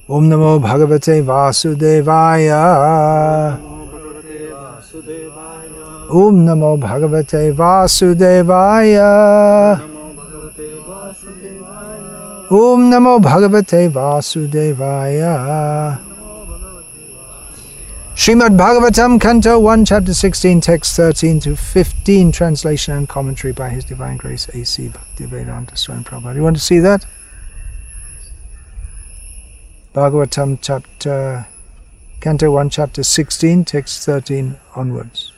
Om Namo Bhagavate Vasudevaya. Om Namo Bhagavate Vasudevaya. Om Namo Bhagavate Vasudevaya. Srimad Bhagavatam, Canto 1, Chapter 16, Text 13 to 15, translation and commentary by His Divine Grace A.C. Bhaktivedanta Swami Prabhupada. You want to see that? Bhagavatam, Canto 1, Chapter 16, Text 13 onwards.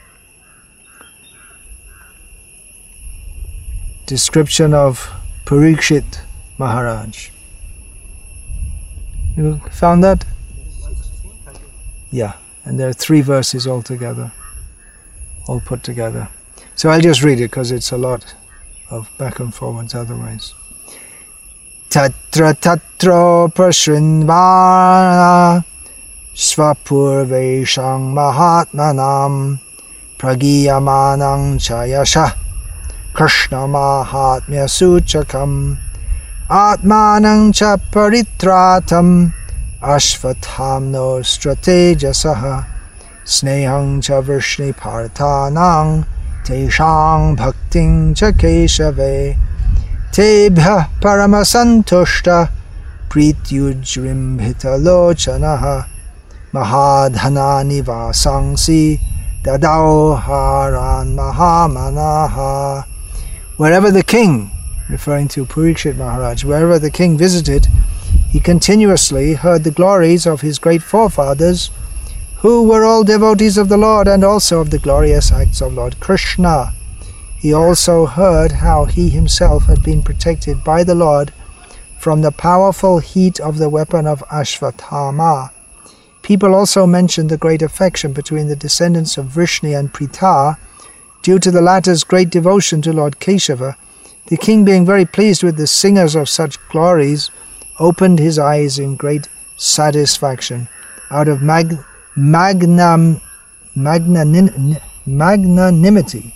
Description of Parikshit Maharaj. You found that? Yeah, and there are 3 verses altogether, all put together. So I'll just read it because it's a lot of back and forwards otherwise. Tatra tatro prashrinvana svapurveshang mahatmanam pragiyamanang chayasha Krishna mahatmya suchakam atmanang cha paritratam Ashvatamno stratejasaha snehang cha vrishni parthanang teshang bhakting cha keshave tebhya paramasantushta prityujrim hitalochanaha mahadhana nivasangsi dadao haran mahamanaha. Wherever the king, referring to Parikshit Maharaj, wherever the king visited, he continuously heard the glories of his great forefathers, who were all devotees of the Lord and also of the glorious acts of Lord Krishna. He also heard how he himself had been protected by the Lord from the powerful heat of the weapon of Ashvatthama. People also mentioned the great affection between the descendants of Vrishni and Pritha, due to the latter's great devotion to Lord Keshava. The king, being very pleased with the singers of such glories, opened his eyes in great satisfaction. Out of magnanimity,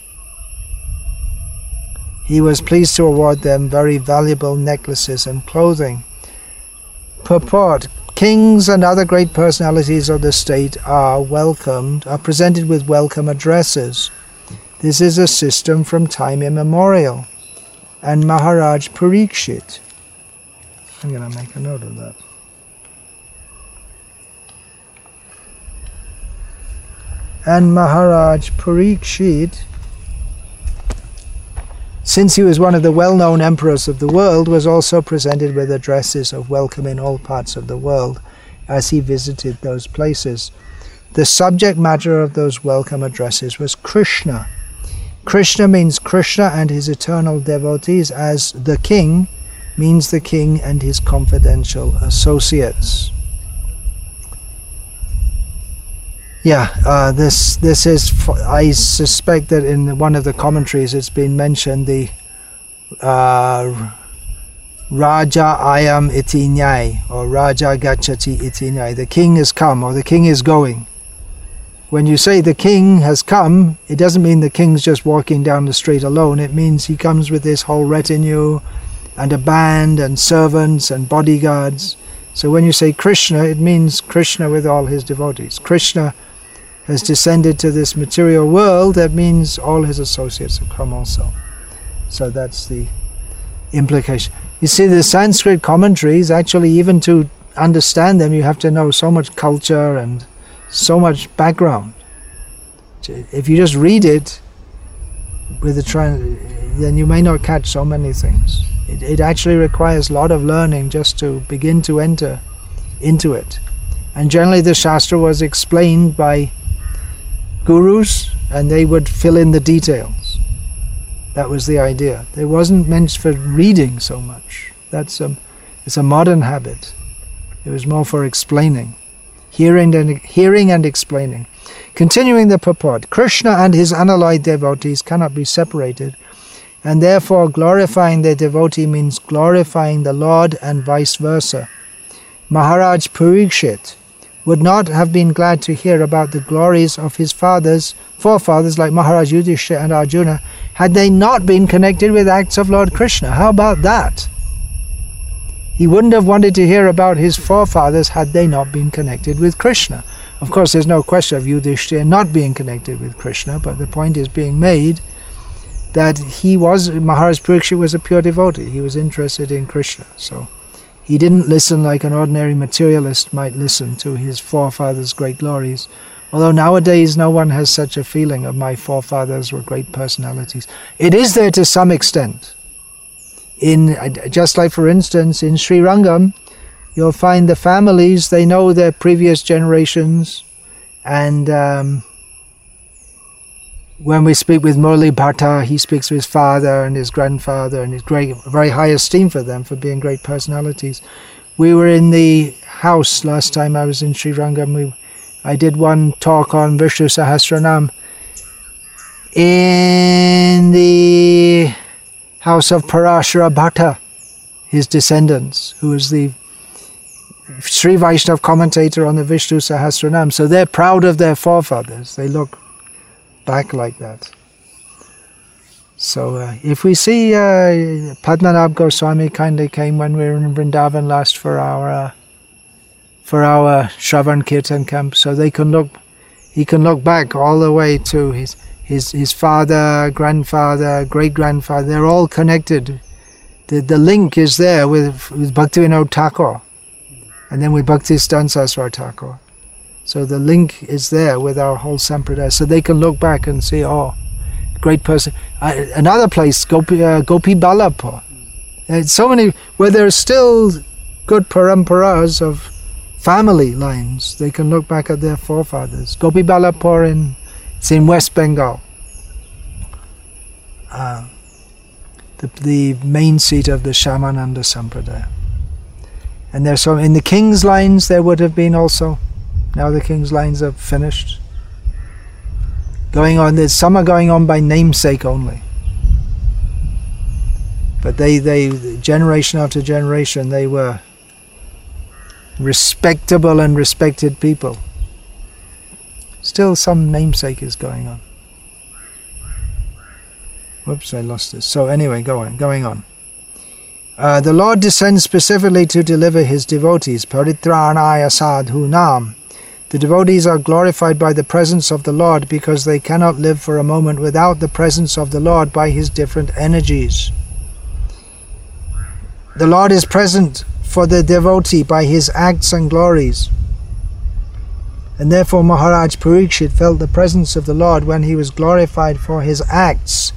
he was pleased to award them very valuable necklaces and clothing. Purport: Kings and other great personalities of the state are presented with welcome addresses. This is a system from time immemorial. And Maharaj Parikshit, I'm going to make a note of that. And Maharaj Parikshit, since he was one of the well-known emperors of the world, was also presented with addresses of welcome in all parts of the world as he visited those places. The subject matter of those welcome addresses was Krishna. Krishna means Krishna and his eternal devotees, as the king means the king and his confidential associates. This is, I suspect that in one of the commentaries it's been mentioned, the Raja Ayam iti nyai, or Raja Gachati iti nyai. The king has come, or the king is going. When you say the king has come, it doesn't mean the king's just walking down the street alone. It means he comes with his whole retinue and a band and servants and bodyguards. So when you say Krishna, it means Krishna with all his devotees. Krishna has descended to this material world. That means all his associates have come also. So that's the implication. You see, the Sanskrit commentaries, actually, even to understand them, you have to know so much culture and so much background. If you just read it with then you may not catch so many things. It actually requires a lot of learning just to begin to enter into it. And generally the Shastra was explained by gurus, and they would fill in the details. That was the idea. It wasn't meant for reading so much. It's a modern habit. It was more for explaining. Hearing and explaining. Continuing the purport, Krishna and his unalloyed devotees cannot be separated, and therefore glorifying their devotee means glorifying the Lord and vice versa. Maharaj Parikshit would not have been glad to hear about the glories of his forefathers like Maharaj Yudhishthira and Arjuna had they not been connected with acts of Lord Krishna. How about that? He wouldn't have wanted to hear about his forefathers had they not been connected with Krishna. Of course, there's no question of Yudhishthira not being connected with Krishna, but the point is being made that Maharaj Parikshit was a pure devotee. He was interested in Krishna. So he didn't listen like an ordinary materialist might listen to his forefathers' great glories. Although nowadays no one has such a feeling of my forefathers were great personalities. It is there to some extent. Just like, for instance, in Sri Rangam, you'll find the families, they know their previous generations, and when we speak with Murli Bhatta, he speaks to his father and his grandfather, and his very high esteem for them for being great personalities. We were in the house last time I was in Sri Rangam. I did one talk on Vishnu Sahasranam in the house of Parashara Bhatta, his descendants, who is the Sri Vaishnava commentator on the Vishnu Sahasranam. So they're proud of their forefathers. They look back like that. So if we see Padmanabh Goswami kindly came when we were in Vrindavan last for our Shravan Kirtan camp, so he can look back all the way to his father, grandfather, great-grandfather. They're all connected. The link is there with Bhaktivinoda Thakur, and then with Bhaktisiddhanta Saraswati Thakur. So the link is there with our whole sampradaya. So they can look back and see, oh, great person. Another place, Gopi Ballabhpur. So many, where there's still good paramparas of family lines. They can look back at their forefathers. Gopi Ballabhpur it's in West Bengal. The main seat of the Shyamananda Sampradaya. And there's some in the King's lines there would have been also. Now the King's lines are finished. Some are going on by namesake only. But they generation after generation, they were respectable and respected people. Still some namesake is going on. Whoops, I lost this. So anyway, going on. The Lord descends specifically to deliver his devotees. Paritranaya sadhunam. The devotees are glorified by the presence of the Lord because they cannot live for a moment without the presence of the Lord by his different energies. The Lord is present for the devotee by his acts and glories. And therefore Maharaj Parikshit felt the presence of the Lord when he was glorified for his acts,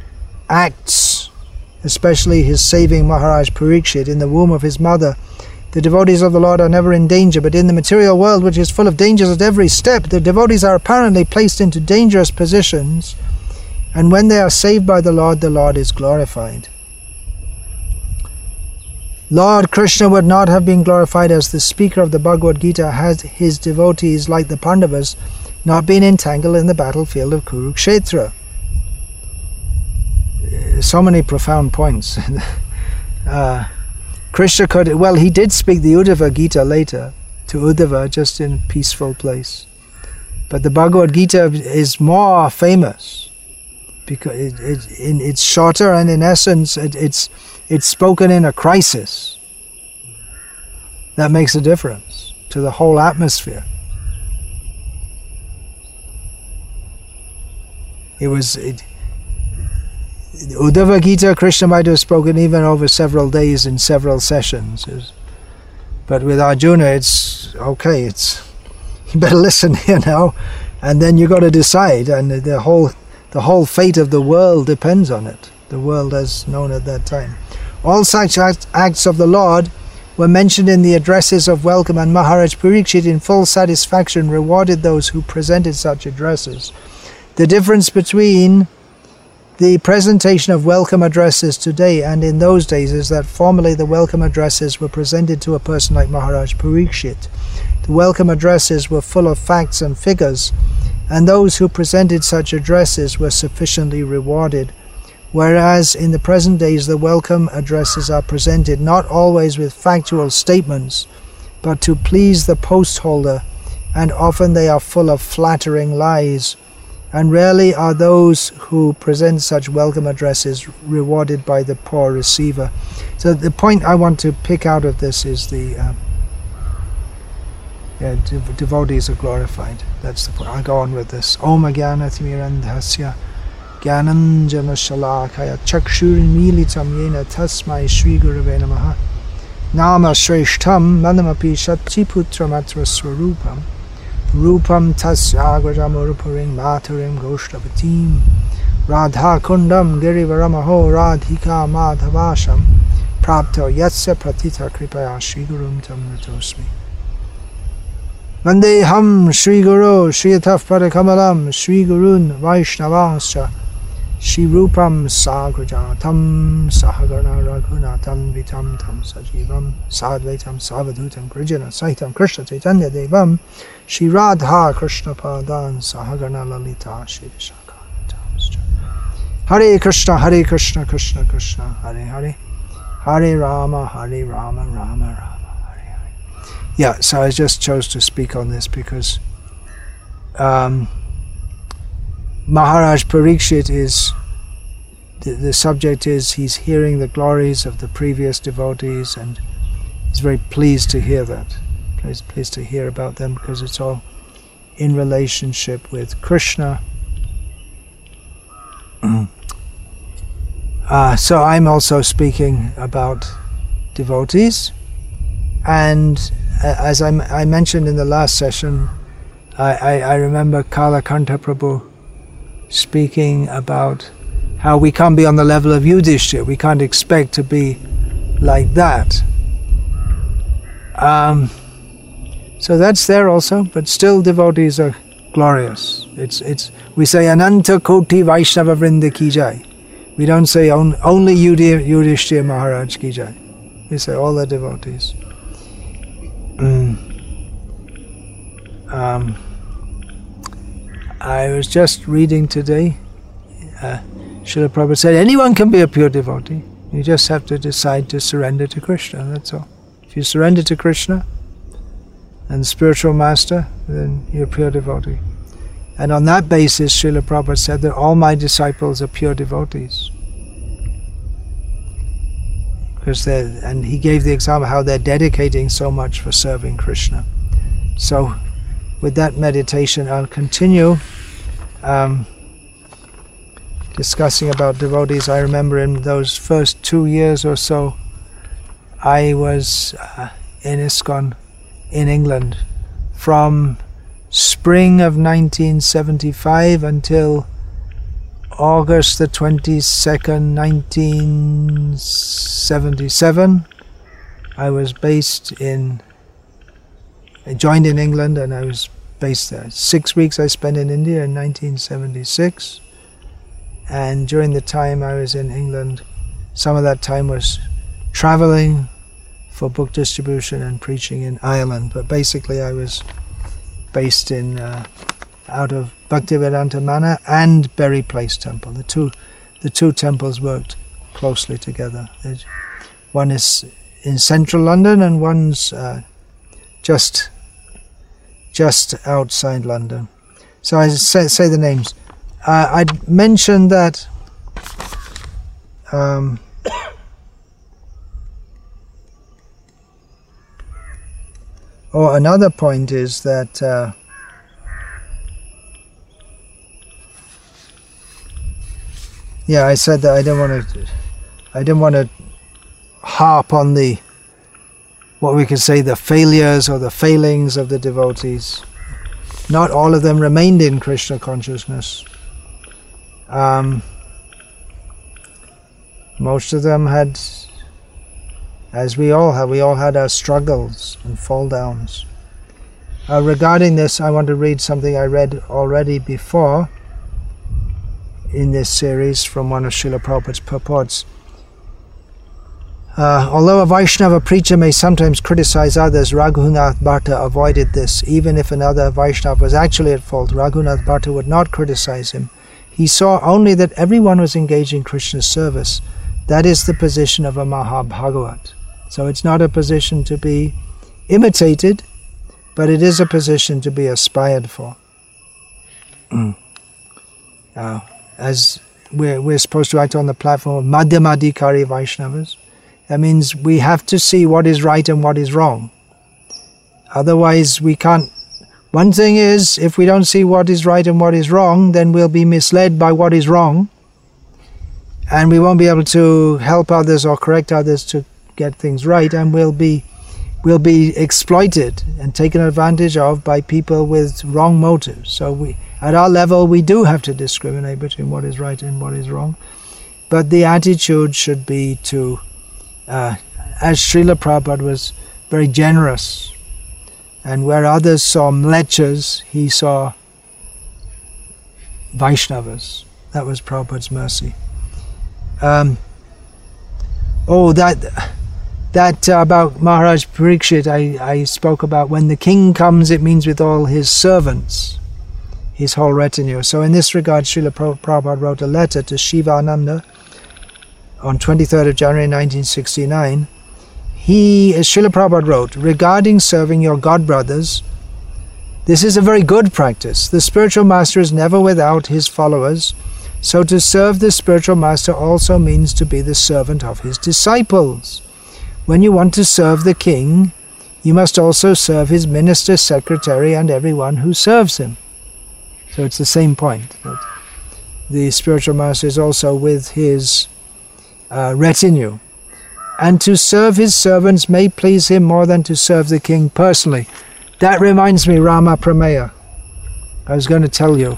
especially his saving Maharaj Parikshit in the womb of his mother. The devotees of the Lord are never in danger, but in the material world, which is full of dangers at every step, the devotees are apparently placed into dangerous positions, and when they are saved by the Lord is glorified. Lord Krishna would not have been glorified as the speaker of the Bhagavad Gita had his devotees, like the Pandavas, not been entangled in the battlefield of Kurukshetra. So many profound points. Krishna he did speak the Uddhava Gita later to Uddhava, just in a peaceful place. But the Bhagavad Gita is more famous because it's shorter, and in essence it's spoken in a crisis. That makes a difference to the whole atmosphere. Uddhava Gita, Krishna might have spoken even over several days in several sessions. But with Arjuna, it's okay, you better listen, and then you got to decide, and the whole fate of the world depends on it, the world as known at that time. All such acts of the Lord were mentioned in the addresses of welcome, and Maharaj Parikshit in full satisfaction rewarded those who presented such addresses. The difference between the presentation of welcome addresses today and in those days is that formerly the welcome addresses were presented to a person like Maharaj Parikshit. The welcome addresses were full of facts and figures, and those who presented such addresses were sufficiently rewarded, whereas in the present days the welcome addresses are presented not always with factual statements, but to please the post holder, and often they are full of flattering lies, and rarely are those who present such welcome addresses rewarded by the poor receiver. So the point I want to pick out of this is the devotees are glorified. That's the point. I'll go on with this. Om Jnanatirandhasya Jnananjana Shalakaya Chakshurinmilitam Yena Tasmai Shri Gurave Namaha Nama Shreshtham Manamapi Shatchiputramatra Swarupam Rupam Tasyagrajamurupurim Maturim Goshtavatim Radha Kundam Girivaramaho Radhika Madhavasham Prapto Yatsya Pratita Kripaya Shri Gurum Tam Natosmi Vandeham Shri Guru Shri Ataf Padakamalam Shri Gurun Vaishnavanscha Shri Rupam Sagrajatam Sahagana Raghunatam Vitam Tam Sajivam Sadvaitam Savadhutam Grijana Saitam Krishna Chaitanya Devam Shri Radha Krishna Padan Sahagana Lalita Shri Vishakanatamscha Hare Krishna Krishna Krishna Hare Hare Hare Rama Rama Rama Hare Hare. Yeah, so I just chose to speak on this because Maharaj Parikshit is, the subject is, he's hearing the glories of the previous devotees and he's very pleased to hear that. Pleased to hear about them because it's all in relationship with Krishna. So I'm also speaking about devotees, and as I mentioned in the last session, I remember Kalakanta Prabhu speaking about how we can't be on the level of Yudhishthira. We can't expect to be like that. So that's there also, but still devotees are glorious. We say Ananta Koti Vaishnava Vrinda Ki Jai. We don't say only Yudhishthira Maharaj Ki Jai. We say all the devotees. I was just reading today, Srila Prabhupada said, anyone can be a pure devotee. You just have to decide to surrender to Krishna, that's all. If you surrender to Krishna and spiritual master, then you're a pure devotee. And on that basis, Srila Prabhupada said that all my disciples are pure devotees. And he gave the example how they're dedicating so much for serving Krishna. So, with that meditation, I'll continue discussing about devotees. I remember in those first 2 years or so, I was in ISKCON in England from spring of 1975 until August the 22nd, 1977. I was joined in England and I was based there. 6 weeks I spent in India in 1976. And during the time I was in England, some of that time was traveling for book distribution and preaching in Ireland. But basically I was based in out of Bhaktivedanta Mana and Berry Place Temple. The two temples worked closely together. One is in central London and one's just outside London. So I say the names. I'd mentioned that another point is that I said that I didn't want to harp on the, what we could say, the failures or the failings of the devotees. Not all of them remained in Krishna consciousness. Most of them had, as we all had our struggles and fall downs. Regarding this, I want to read something I read already before in this series from one of Srila Prabhupada's purports. Although a Vaishnava preacher may sometimes criticize others, Raghunath Bhatta avoided this. Even if another Vaishnava was actually at fault, Raghunath Bhatta would not criticize him. He saw only that everyone was engaged in Krishna's service. That is the position of a Mahabhagavat. So it's not a position to be imitated, but it is a position to be aspired for. as we're supposed to act on the platform of Madhyamadikari Vaishnavas. That means we have to see what is right and what is wrong. Otherwise we can't. One thing is, if we don't see what is right and what is wrong, then we'll be misled by what is wrong, and we won't be able to help others or correct others to get things right, and we'll be exploited and taken advantage of by people with wrong motives. So at our level, we do have to discriminate between what is right and what is wrong. But the attitude should be to, as Srila Prabhupada was very generous, and where others saw mlechas, he saw Vaishnavas. That was Prabhupada's mercy. That about Maharaj Parikshit, I spoke about. When the king comes, it means with all his servants, his whole retinue. So in this regard, Srila Prabhupada wrote a letter to Shivananda on 23rd of January 1969. Srila Prabhupada wrote, regarding serving your god brothers, this is a very good practice. The spiritual master is never without his followers, so to serve the spiritual master also means to be the servant of his disciples. When you want to serve the king, you must also serve his minister, secretary, and everyone who serves him. So it's the same point, that the spiritual master is also with his retinue. And to serve his servants may please him more than to serve the king personally. That reminds me, Rama Prameya. I was going to tell you.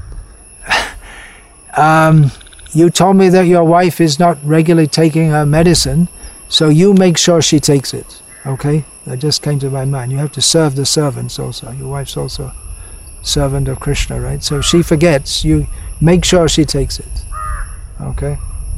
You told me that your wife is not regularly taking her medicine, so you make sure she takes it, okay? That just came to my mind. You have to serve the servants also. Your wife's also a servant of Krishna, right? So if she forgets, you make sure she takes it, okay?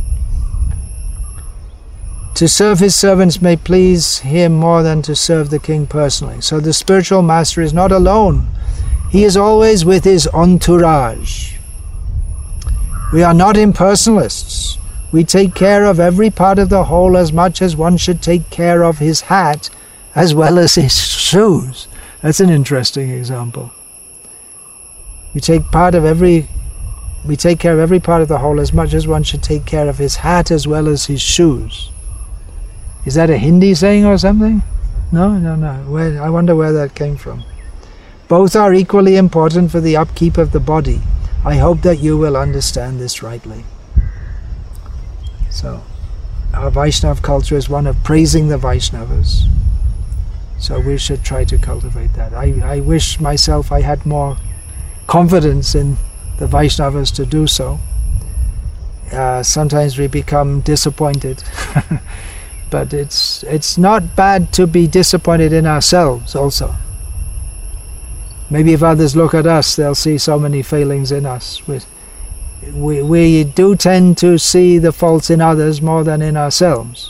To serve his servants may please him more than to serve the king personally. So the spiritual master is not alone. He is always with his entourage. We are not impersonalists. We take care of every part of the whole as much as one should take care of his hat as well as his shoes. That's an interesting example. We take care of every part of the whole as much as one should take care of his hat as well as his shoes. Is that a Hindi saying or something? No. I wonder where that came from. Both are equally important for the upkeep of the body. I hope that you will understand this rightly. So, our Vaishnava culture is one of praising the Vaishnavas. So we should try to cultivate that. I wish myself I had more confidence in the Vaishnavas to do so. Sometimes we become disappointed. But it's not bad to be disappointed in ourselves also. Maybe if others look at us, they'll see so many failings in us. We do tend to see the faults in others more than in ourselves.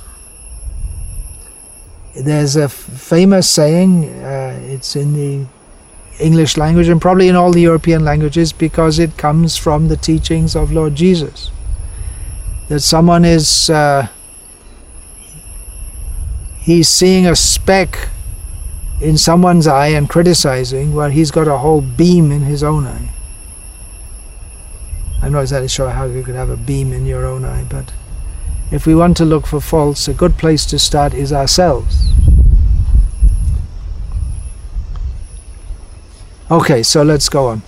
There's a famous saying, it's in the English language and probably in all the European languages because it comes from the teachings of Lord Jesus. That someone is, he's seeing a speck in someone's eye and criticizing where he's got a whole beam in his own eye. I'm not exactly sure how you could have a beam in your own eye, but if we want to look for faults, a good place to start is ourselves. Okay, so let's go on.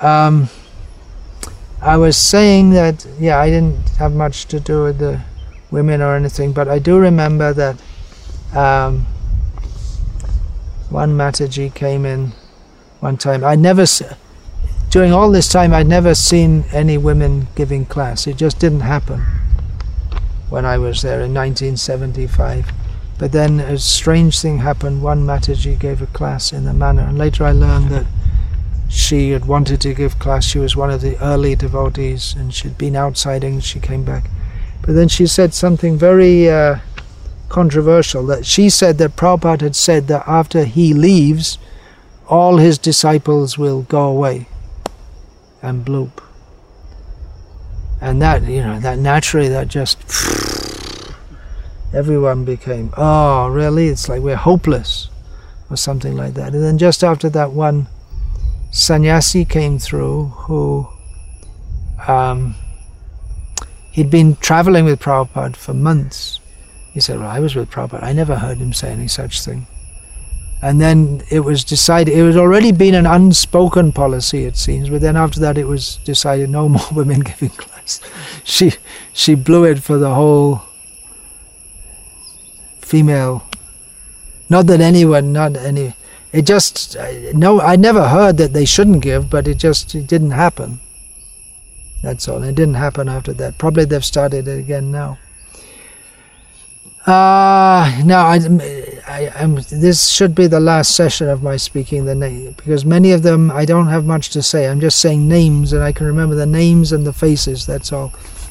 I was saying that, I didn't have much to do with the women or anything, but I do remember that one Mataji came in one time. During all this time, I'd never seen any women giving class. It just didn't happen when I was there in 1975. But then a strange thing happened. One Mataji gave a class in the manor, and later I learned that she had wanted to give class. She was one of the early devotees, and she'd been outsiding. She came back. But then she said something very controversial. That she said that Prabhupada had said that after he leaves, all his disciples will go away and bloop. And that, that naturally, that just, everyone became, oh, really? It's like we're hopeless, or something like that. And then just after that, one sannyasi came through who he'd been traveling with Prabhupada for months. He said, well, I was with Prabhupada. I never heard him say any such thing. And then it was decided, it had already been an unspoken policy, it seems, but then after that it was decided no more women giving class. She blew it for the whole female. Not that anyone, not any, it just, no, I never heard that they shouldn't give, but it didn't happen. That's all. It didn't happen after that. Probably they've started it again now. Now, this should be the last session of my speaking, because many of them I don't have much to say. I'm just saying names, and I can remember the names and the faces, that's all.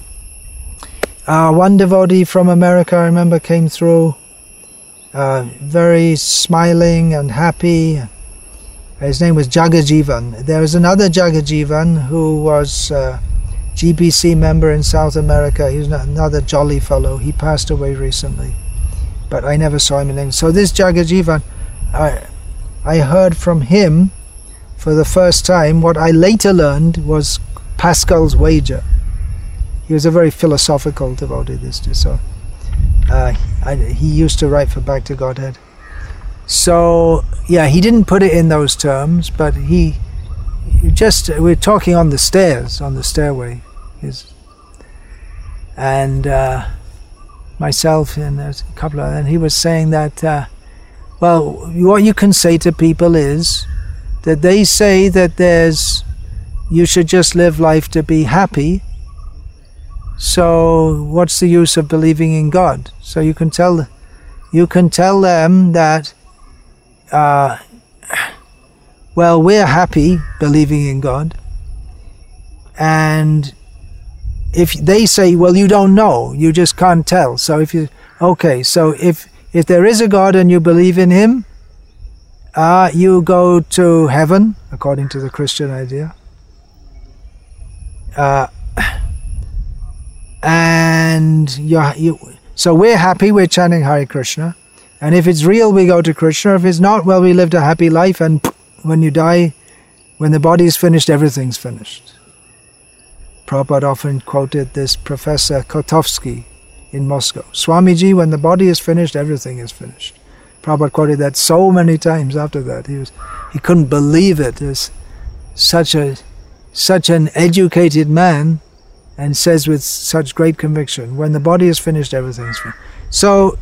One devotee from America, I remember, came through, very smiling and happy. His name was Jagajivan. There was another Jagajivan who was GBC member in South America. He was another jolly fellow. He passed away recently, but I never saw him in England. So this Jagajivan, I heard from him for the first time. What I later learned was Pascal's wager. He was a very philosophical devotee, so he used to write for Back to Godhead. So yeah, he didn't put it in those terms, but we're talking on the stairs, on the stairway, and myself and a couple of, and he was saying that, well, what you can say to people is that they say that you should just live life to be happy. So what's the use of believing in God? So you can tell them that, well, we're happy believing in God, and if they say, well, you don't know, you just can't tell. So if there is a God and you believe in Him, you go to heaven, according to the Christian idea. So we're happy, we're chanting Hare Krishna, and if it's real, we go to Krishna. If it's not, well, we lived a happy life, and when you die, when the body is finished, everything's finished. Prabhupada often quoted this Professor Kotovsky in Moscow. Swamiji, when the body is finished, everything is finished. Prabhupada quoted that so many times after that. He couldn't believe it as such an educated man, and says with such great conviction, when the body is finished, everything's finished. So,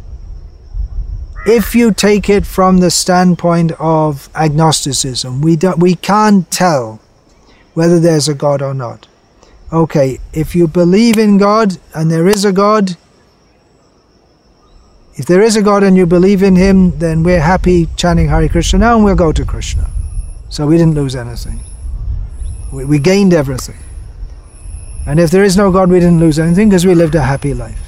if you take it from the standpoint of agnosticism, we can't tell whether there's a God or not. Okay, if you believe in God and there is a God, if there is a God and you believe in Him, then we're happy chanting Hare Krishna now, and we'll go to Krishna. So we didn't lose anything. We gained everything. And if there is no God, we didn't lose anything, because we lived a happy life.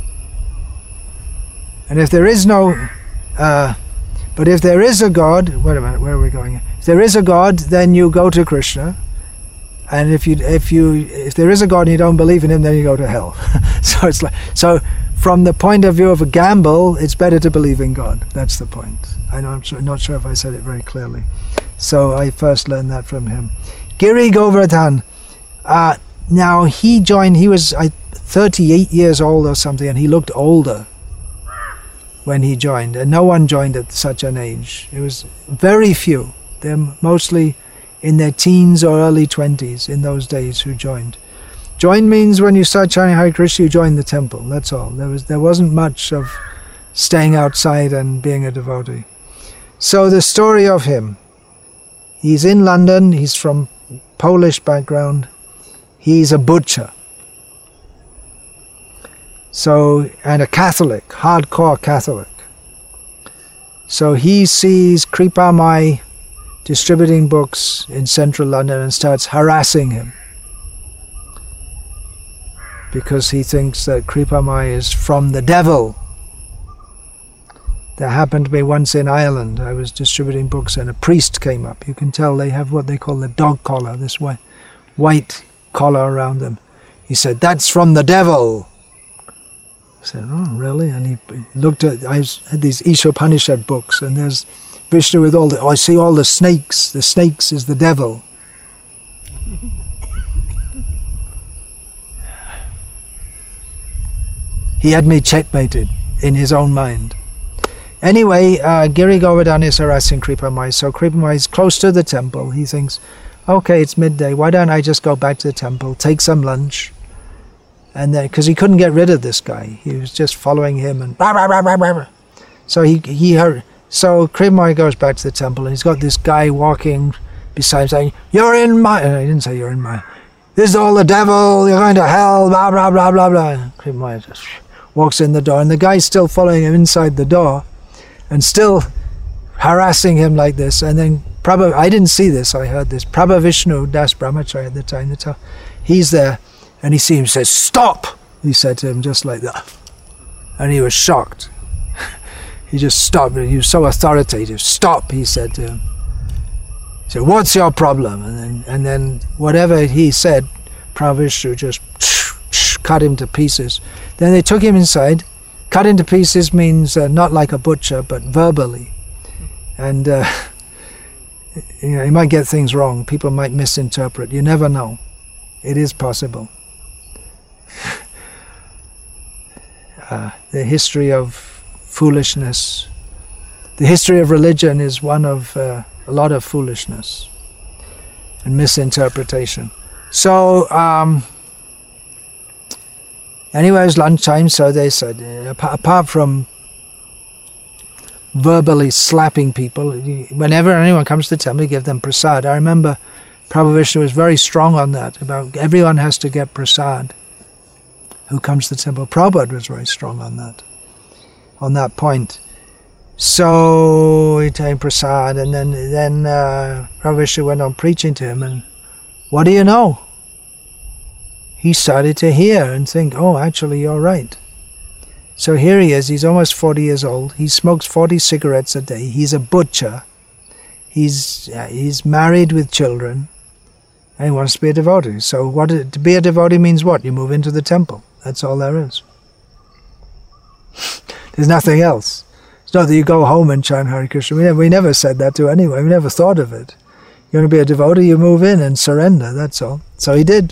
And if there is no, but if there is a God, wait a minute, where are we going? If there is a God, then you go to Krishna. And if there is a God and you don't believe in Him, then you go to hell. So from the point of view of a gamble, it's better to believe in God. That's the point. I'm not sure if I said it very clearly. So I first learned that from him. Giri Govardhan. Now he was 38 years old or something, and he looked older when he joined, and no one joined at such an age. It was very few. They're mostly in their teens or early 20s in those days who joined. Join means when you start chanting Hare Krishna, you join the temple. That's all. There wasn't much of staying outside and being a devotee. So the story of him. He's in London. He's from Polish background. He's a butcher. So, and a Catholic, hardcore Catholic. So he sees Kripa Mai distributing books in central London and starts harassing him, because he thinks that Kripa Mai is from the devil. There happened to be once in Ireland, I was distributing books and a priest came up. You can tell they have what they call the dog collar, this white collar around them. He said, "That's from the devil." I said, "Oh, really?" And he looked at, I had these Ishopanishad books, and there's Vishnu with I see all the snakes. The snakes is the devil. He had me checkmated in his own mind. Anyway, Giri Govardhan is harassing Kripamai. So Kripamai is close to the temple. He thinks, okay, it's midday. Why don't I just go back to the temple, take some lunch, and then, because he couldn't get rid of this guy, he was just following him and blah, blah, blah, blah, blah. So he heard. So Kripamai goes back to the temple, and he's got this guy walking beside him saying, "You're in my." And I didn't say you're in my. This is all the devil. You're going to hell. Blah blah blah blah blah. Kripamai just walks in the door, and the guy's still following him inside the door, and still harassing him like this. And then I didn't see this. I heard this. Prabha Vishnu Das Brahmachari at the time. He's there, and he sees him. Says, "Stop!" He said to him just like that, and he was shocked. He just stopped. He was so authoritative. "Stop," he said to him. He said, "What's your problem?" And then whatever he said, Prabha Vishnu just cut him to pieces. Then they took him inside. Cut into pieces means not like a butcher, but verbally. And you might get things wrong. People might misinterpret. You never know. It is possible. The history of foolishness. The history of religion is one of a lot of foolishness and misinterpretation. So, anyway, it was lunchtime, so they said, apart from verbally slapping people, whenever anyone comes to the temple, you give them prasad. I remember Prabhu Vishnu was very strong on that, about everyone has to get prasad who comes to the temple. Prabhupada was very strong on that point. So he took prasad, and then Prabhu Vishnu went on preaching to him, and what do you know? He started to hear and think, oh, actually you're right. So here he is, he's almost 40 years old, he smokes 40 cigarettes a day, he's a butcher, he's married with children, and he wants to be a devotee. So to be a devotee means what? You move into the temple. That's all there is. There's nothing else. It's not that you go home and chant Hare Krishna. We never said that to anyone. We never thought of it. You want to be a devotee, you move in and surrender, that's all. So he did.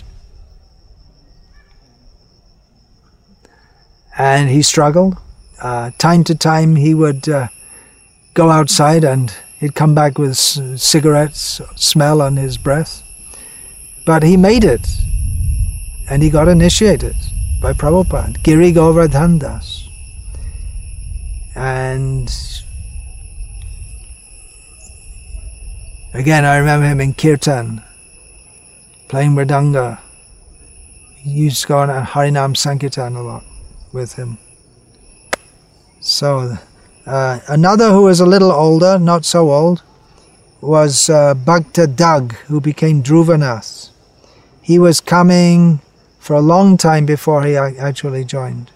And he struggled. Time to time he would go outside and he'd come back with cigarettes smell on his breath. But he made it. And he got initiated by Prabhupada, Giri Govardhan Das. And again, I remember him in Kirtan, playing mridanga. He used to go on a Harinam Sankirtan a lot with him. So, another who was a little older, not so old, was Bhakta Dag, who became Dhruvanath. He was coming for a long time before he actually joined.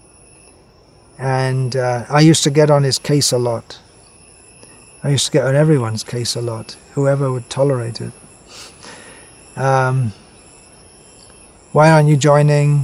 And I used to get on his case a lot. I used to get on everyone's case a lot, whoever would tolerate it. Why aren't you joining?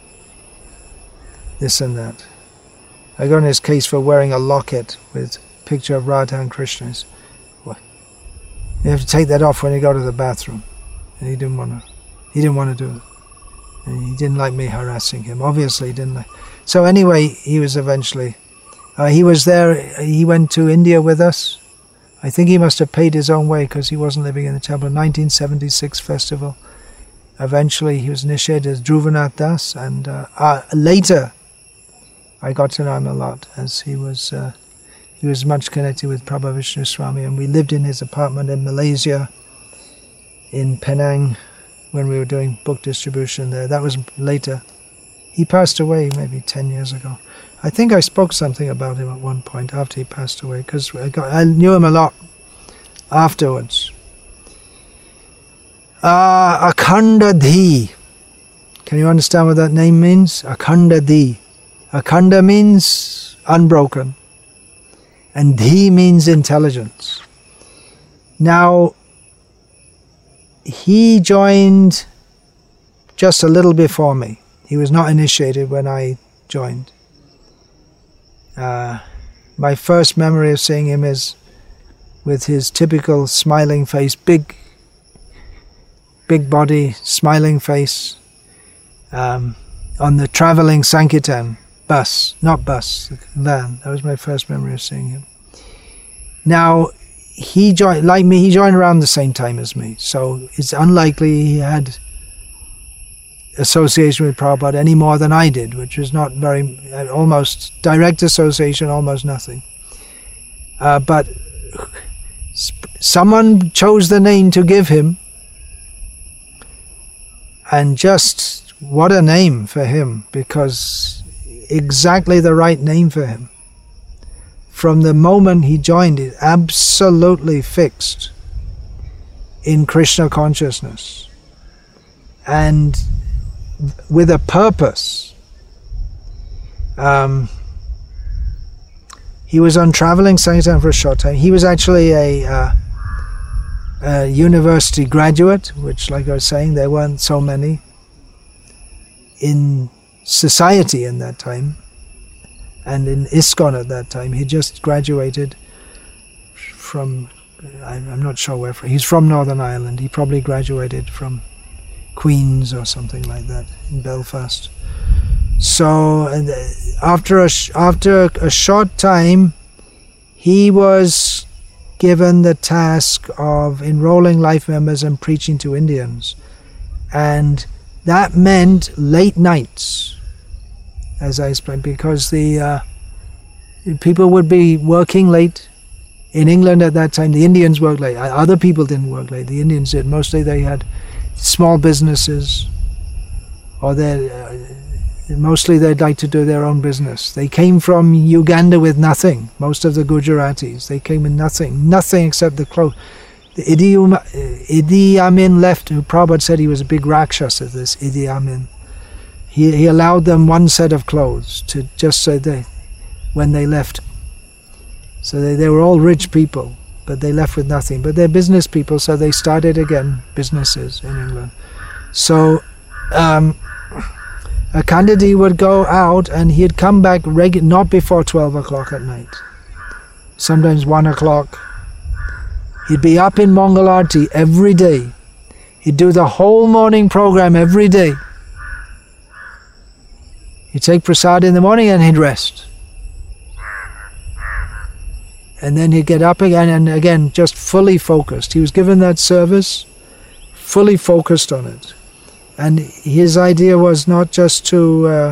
This and that. I got on his case for wearing a locket with a picture of Radha and Krishna. You have to take that off when you go to the bathroom. And he didn't want to do it. And he didn't like me harassing him. Obviously he didn't like. So anyway, he was eventually, he was there, he went to India with us. I think he must have paid his own way because he wasn't living in the temple. 1976 festival. Eventually he was initiated as Dhruvanath Das, and later I got to know him a lot as he was much connected with Prabha Vishnu Swami, and we lived in his apartment in Malaysia, in Penang, when we were doing book distribution there. That was later. He passed away maybe 10 years ago. I think I spoke something about him at one point after he passed away, because I knew him a lot afterwards. Akhanda-dhi. Can you understand what that name means? Akhanda-dhi. Akhanda means unbroken, and dhi means intelligence. Now, he joined just a little before me. He was not initiated when I joined. My first memory of seeing him is with his typical smiling face, big body, smiling face, on the traveling Sankirtan van. That was my first memory of seeing him. Now, he joined, like me, he joined around the same time as me, so it's unlikely he had association with Prabhupada any more than I did, which was not very, almost direct association, almost nothing. But someone chose the name to give him, and just what a name for him, because exactly the right name for him. From the moment he joined it, absolutely fixed in Krishna consciousness and with a purpose. He was on traveling Sankirtan for a short time. He was actually a university graduate, which, like I was saying, there weren't so many in society in that time, and in ISKCON at that time. He just graduated from, I'm not sure where, he's from Northern Ireland. He probably graduated from Queen's or something like that in Belfast. So and after a short time, he was given the task of enrolling life members and preaching to Indians, and that meant late nights, as I explained, because the people would be working late. In England at that time, the Indians worked late. Other people didn't work late. The Indians did. Mostly they had small businesses, or mostly they'd like to do their own business. They came from Uganda with nothing. Most of the Gujaratis, they came with nothing except the clothes. The Idi Amin left, who Prabhupada said he was a big Rakshasa, this Idi Amin. He allowed them one set of clothes to just so when they left. So they were all rich people, but they left with nothing. But they're business people, so they started again businesses in England. So Akandadi would go out and he'd come back not before 12 o'clock at night. Sometimes 1 o'clock. He'd be up in Mangalarti every day. He'd do the whole morning program every day. He'd take prasad in the morning and he'd rest. And then he'd get up again and again just fully focused. He was given that service, fully focused on it. And his idea was not just to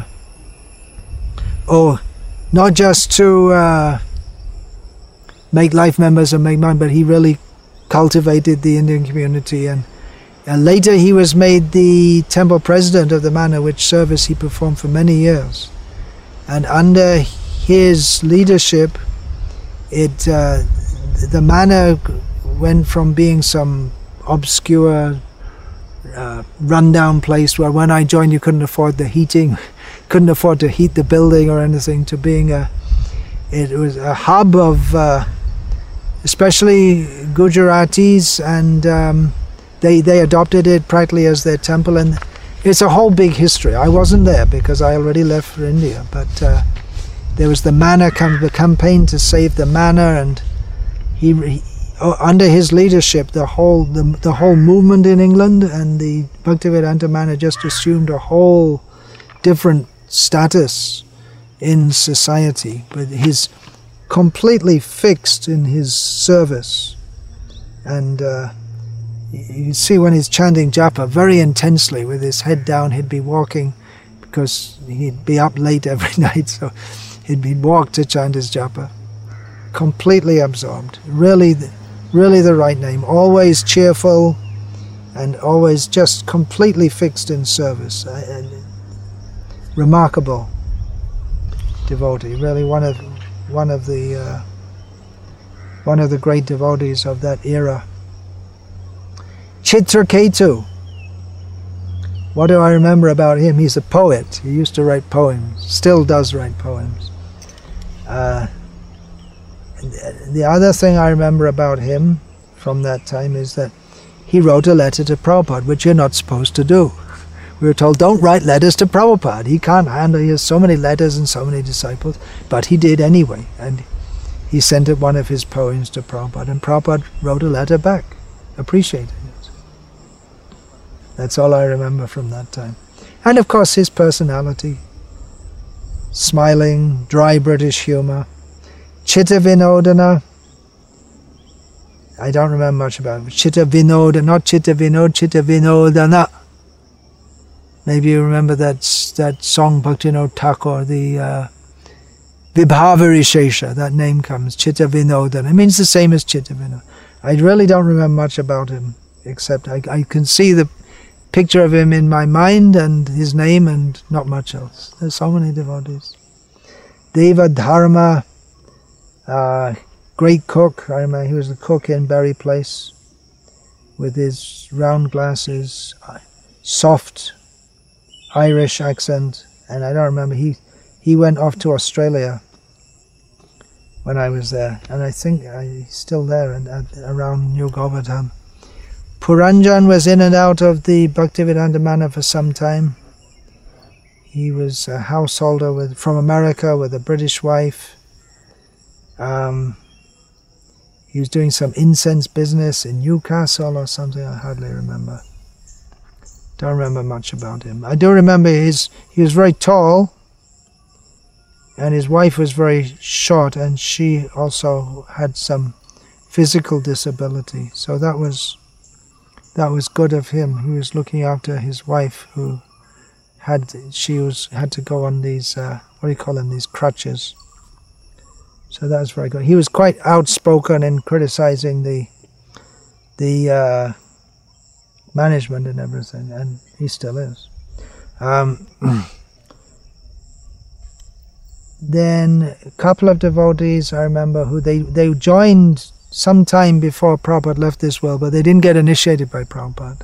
make life members and make money, but he really cultivated the Indian community. And later he was made the temple president of the manor, which service he performed for many years. And under his leadership, the manor went from being some obscure rundown place where when I joined you couldn't afford the heating, couldn't afford to heat the building or anything, to being it was a hub of especially Gujaratis, and they adopted it practically as their temple, and it's a whole big history. I wasn't there because I already left for India, but there was the manor the campaign to save the manor, and he under his leadership, the whole movement in England and the Bhaktivedanta manor just assumed a whole different status in society. But he's completely fixed in his service, and you see when he's chanting japa very intensely with his head down. He'd be walking because he'd be up late every night, so he'd walk to chant his japa, completely absorbed. Really the right name. Always cheerful and always just completely fixed in service. Remarkable devotee. Really one of the great devotees of that era. Chitraketu. What do I remember about him? He's a poet. He used to write poems. Still does write poems. The other thing I remember about him from that time is that he wrote a letter to Prabhupada, which you're not supposed to do. We were told, don't write letters to Prabhupada. He can't handle, he has so many letters and so many disciples. But he did anyway, and he sent one of his poems to Prabhupada, and Prabhupada wrote a letter back, appreciating it. That's all I remember from that time. And of course his personality. smiling, dry British humour. Chitta Vinodana, I don't remember much about it. Chitta Vinoda, not Chitta Vinod, Chitta Vinodana. Maybe you remember that song, Bhaktivinoda Thakur, the Vibhavari Shesha, that name comes, Chitta Vinodana. It means the same as Chitta Vinod. I really don't remember much about him, except I can see the picture of him in my mind and his name and not much else. There's so many devotees. Deva Dharma, great cook. I remember he was the cook in Berry Place with his round glasses, soft Irish accent, and I don't remember, he went off to Australia when I was there, and I think he's still there and around New Govardhan. Puranjan was in and out of the Bhaktivedanta Manor for some time. He was a householder from America with a British wife. He was doing some incense business in Newcastle or something, I hardly remember. Don't remember much about him. I do remember he was very tall, and his wife was very short, and she also had some physical disability. So that was good of him. He was looking after his wife, who had to go on these what do you call them, these crutches. So that was very good. He was quite outspoken in criticizing the management and everything, and he still is. Then a couple of devotees I remember who they joined some time before Prabhupada left this world, but they didn't get initiated by Prabhupada.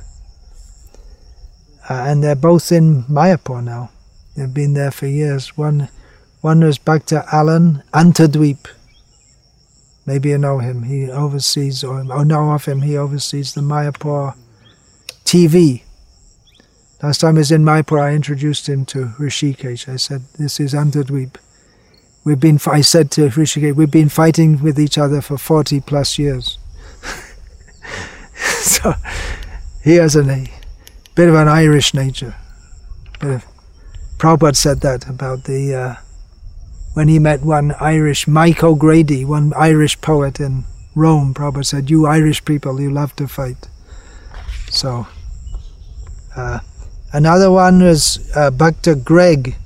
And they're both in Mayapur now. They've been there for years. One was Bhakta Alan Antadweep. Maybe you know him. He oversees, or know of him, he oversees the Mayapur TV. Last time I was in Mayapur, I introduced him to Rishikesh. I said, this is Antadweep. I said to Rishikesh, we've been fighting with each other for 40 plus years. So he has a bit of an Irish nature. Prabhupada said that about when he met one Irish, Mike O'Grady, one Irish poet in Rome. Prabhupada said, you Irish people, you love to fight. So, another one was Bhakta Greg,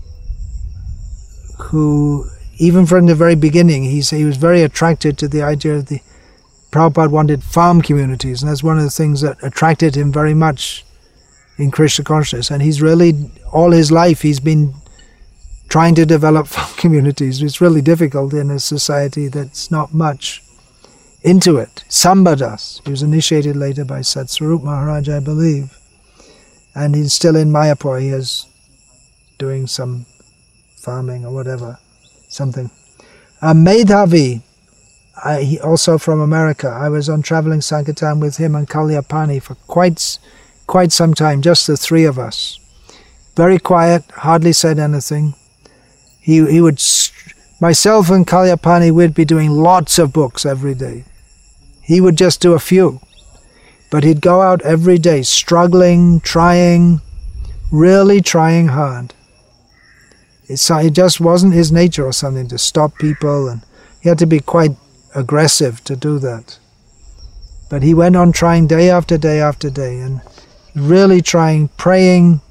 who, even from the very beginning, he was very attracted to the idea of Prabhupada wanted farm communities, and that's one of the things that attracted him very much in Krishna consciousness. And he's really, all his life, he's been trying to develop farm communities. It's really difficult in a society that's not much into it. Sambadas, he was initiated later by Satsvarup Maharaj, I believe. And he's still in Mayapur. He is doing some farming or whatever, something. Medhavi, he also from America. I was on traveling Sankirtan with him and Kalyapani for quite some time, just the three of us. Very quiet, hardly said anything. He would, myself and Kalyapani, we'd be doing lots of books every day. He would just do a few. But he'd go out every day, struggling, trying, really trying hard. It just wasn't his nature or something to stop people, and he had to be quite aggressive to do that. But he went on trying day after day after day, and really trying, praying.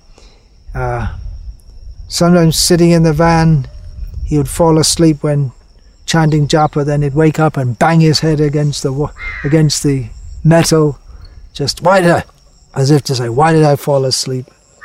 Sometimes sitting in the van, he would fall asleep when chanting japa, then he'd wake up and bang his head against the metal. Just, as if to say, why did I fall asleep?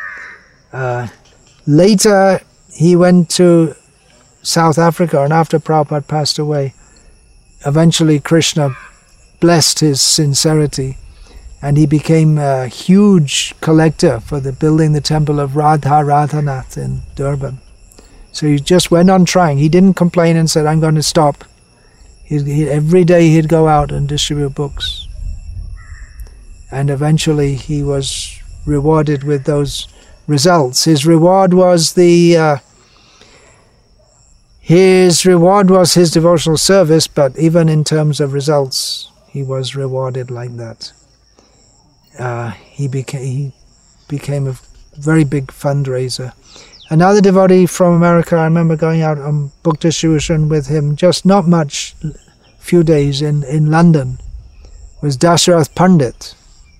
Later, he went to South Africa, and after Prabhupada passed away, eventually Krishna blessed his sincerity, and he became a huge collector for building the temple of Radha Radhanath in Durban. So he just went on trying. He didn't complain and said, I'm going to stop. Every day he'd go out and distribute books. And eventually he was rewarded with those results. His reward was his devotional service, but even in terms of results, he was rewarded like that. He became a very big fundraiser. Another devotee from America, I remember going out on book distribution with him, just not much, few days in London, was Dasharath Pandit.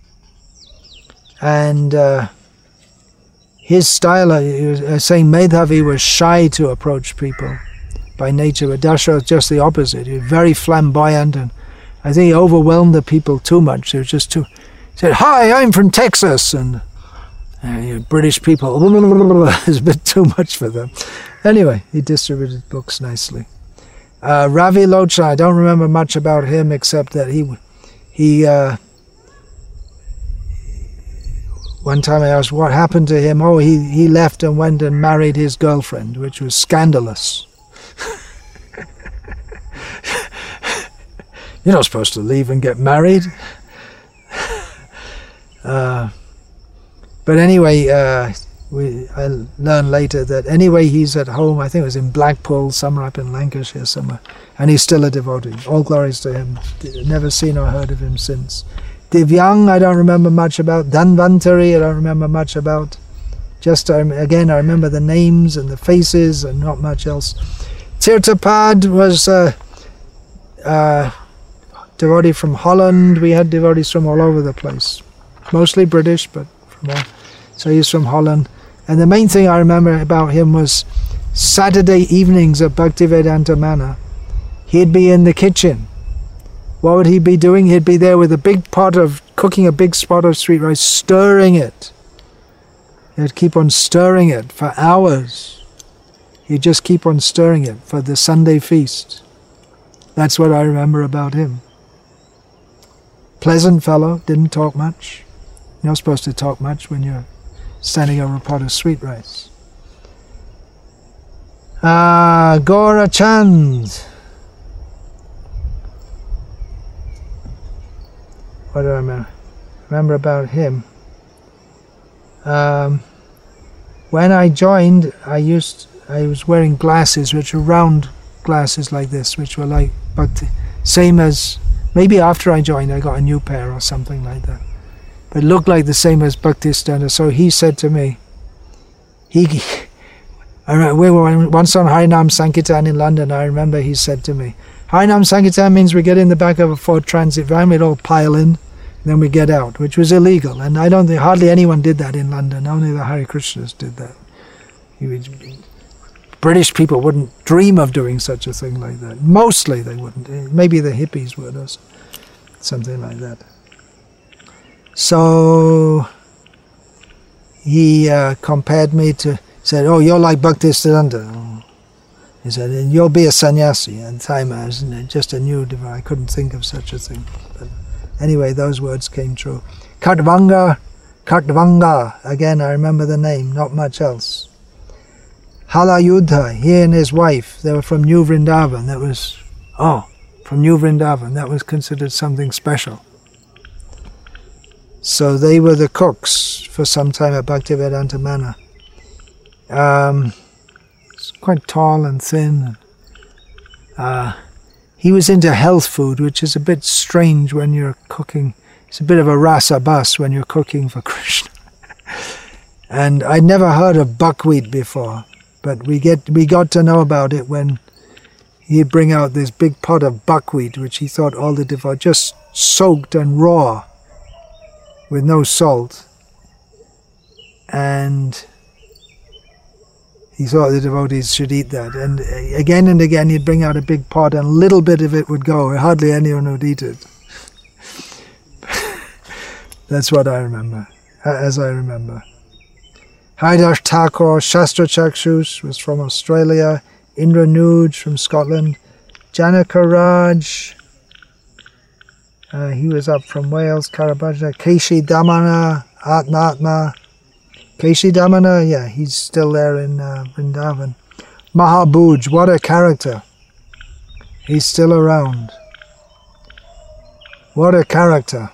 And his style, saying Madhavi was shy to approach people by nature, but Dasharath was just the opposite. He was very flamboyant, and I think he overwhelmed the people too much. He was just too... He said, "Hi, I'm from Texas," and British people, is a bit too much for them. Anyway, he distributed books nicely. Ravi Lochana, I don't remember much about him except that he one time I asked what happened to him. Oh, he left and went and married his girlfriend, which was scandalous. You're not supposed to leave and get married. But anyway, I learned later that anyway he's at home, I think it was in Blackpool, somewhere up in Lancashire somewhere, and he's still a devotee. All glories to him. Never seen or heard of him since. Divyang, I don't remember much about. Dhanvantari, I don't remember much about. Just, again, I remember the names and the faces and not much else. Tirthapad was a devotee from Holland. We had devotees from all over the place. Mostly British, but from all. So he's from Holland. And the main thing I remember about him was Saturday evenings at Bhaktivedanta Manor. He'd be in the kitchen. What would he be doing? He'd be there with a big pot of, cooking a big pot of sweet rice, stirring it. He'd keep on stirring it for hours. He'd just keep on stirring it for the Sunday feast. That's what I remember about him. Pleasant fellow, didn't talk much. You're not supposed to talk much when you're standing over a pot of sweet rice. Gaura Chand. What do I remember about him? When I joined, I was wearing glasses, which were round glasses like this, which were like, but same as, maybe after I joined I got a new pair or something like that. But it looked like the same as Bhaktisiddhanta. So he said to me, we were once on Harinam Sankirtan in London. I remember he said to me, Harinam Sankirtan means we get in the back of a Ford Transit van, we'd all pile in, and then we get out, which was illegal. And I don't think hardly anyone did that in London. Only the Hare Krishnas did that. British people wouldn't dream of doing such a thing like that. Mostly they wouldn't. Maybe the hippies would or something like that. So he compared me to, said, "Oh, you're like Bhaktisiddhanta." He said, "And you'll be a sannyasi." And time I was just a new devotee. I couldn't think of such a thing. But anyway, those words came true. Kartvanga, again I remember the name, not much else. Halayudha, he and his wife, they were from New Vrindavan. From New Vrindavan, that was considered something special. So they were the cooks for some time at Bhaktivedanta Manor. He's quite tall and thin. He was into health food, which is a bit strange when you're cooking. It's a bit of a rasa bus when you're cooking for Krishna. And I'd never heard of buckwheat before, but we got to know about it when he'd bring out this big pot of buckwheat, which he thought all the devotees, just soaked and raw, with no salt. And he thought the devotees should eat that. And again he'd bring out a big pot and a little bit of it would go. Hardly anyone would eat it. That's what I remember, as I remember. Haridas Thakur, Shastra Chakshus was from Australia. Indra Nuj from Scotland. Janaka Raj, he was up from Wales. Karabhaja. Keshi Damana, Atma. Keshi Damana, yeah, he's still there in Vrindavan. Mahabhuj, what a character. He's still around. What a character.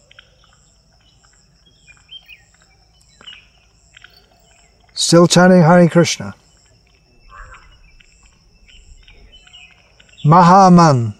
Still chanting Hare Krishna. Mahaman.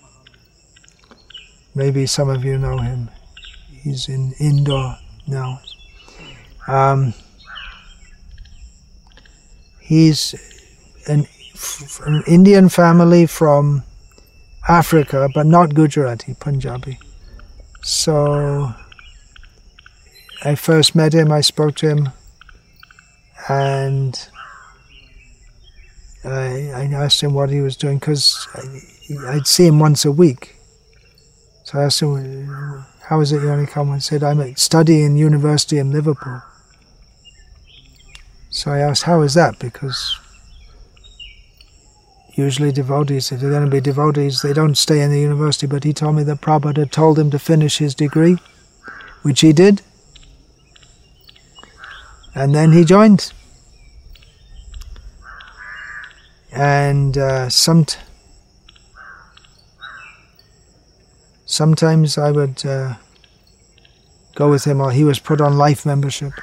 Maybe some of you know him. He's in Indore now. He's an Indian family from Africa, but not Gujarati, Punjabi. So I first met him, I spoke to him, and I asked him what he was doing, because I'd see him once a week. So I asked him, how is it you only come? He said, I'm studying university in Liverpool. So I asked, how is that? Because usually devotees, if they're going to be devotees, they don't stay in the university. But he told me that Prabhupada had told him to finish his degree, which he did. And then he joined. And sometimes I would go with him, or he was put on life membership.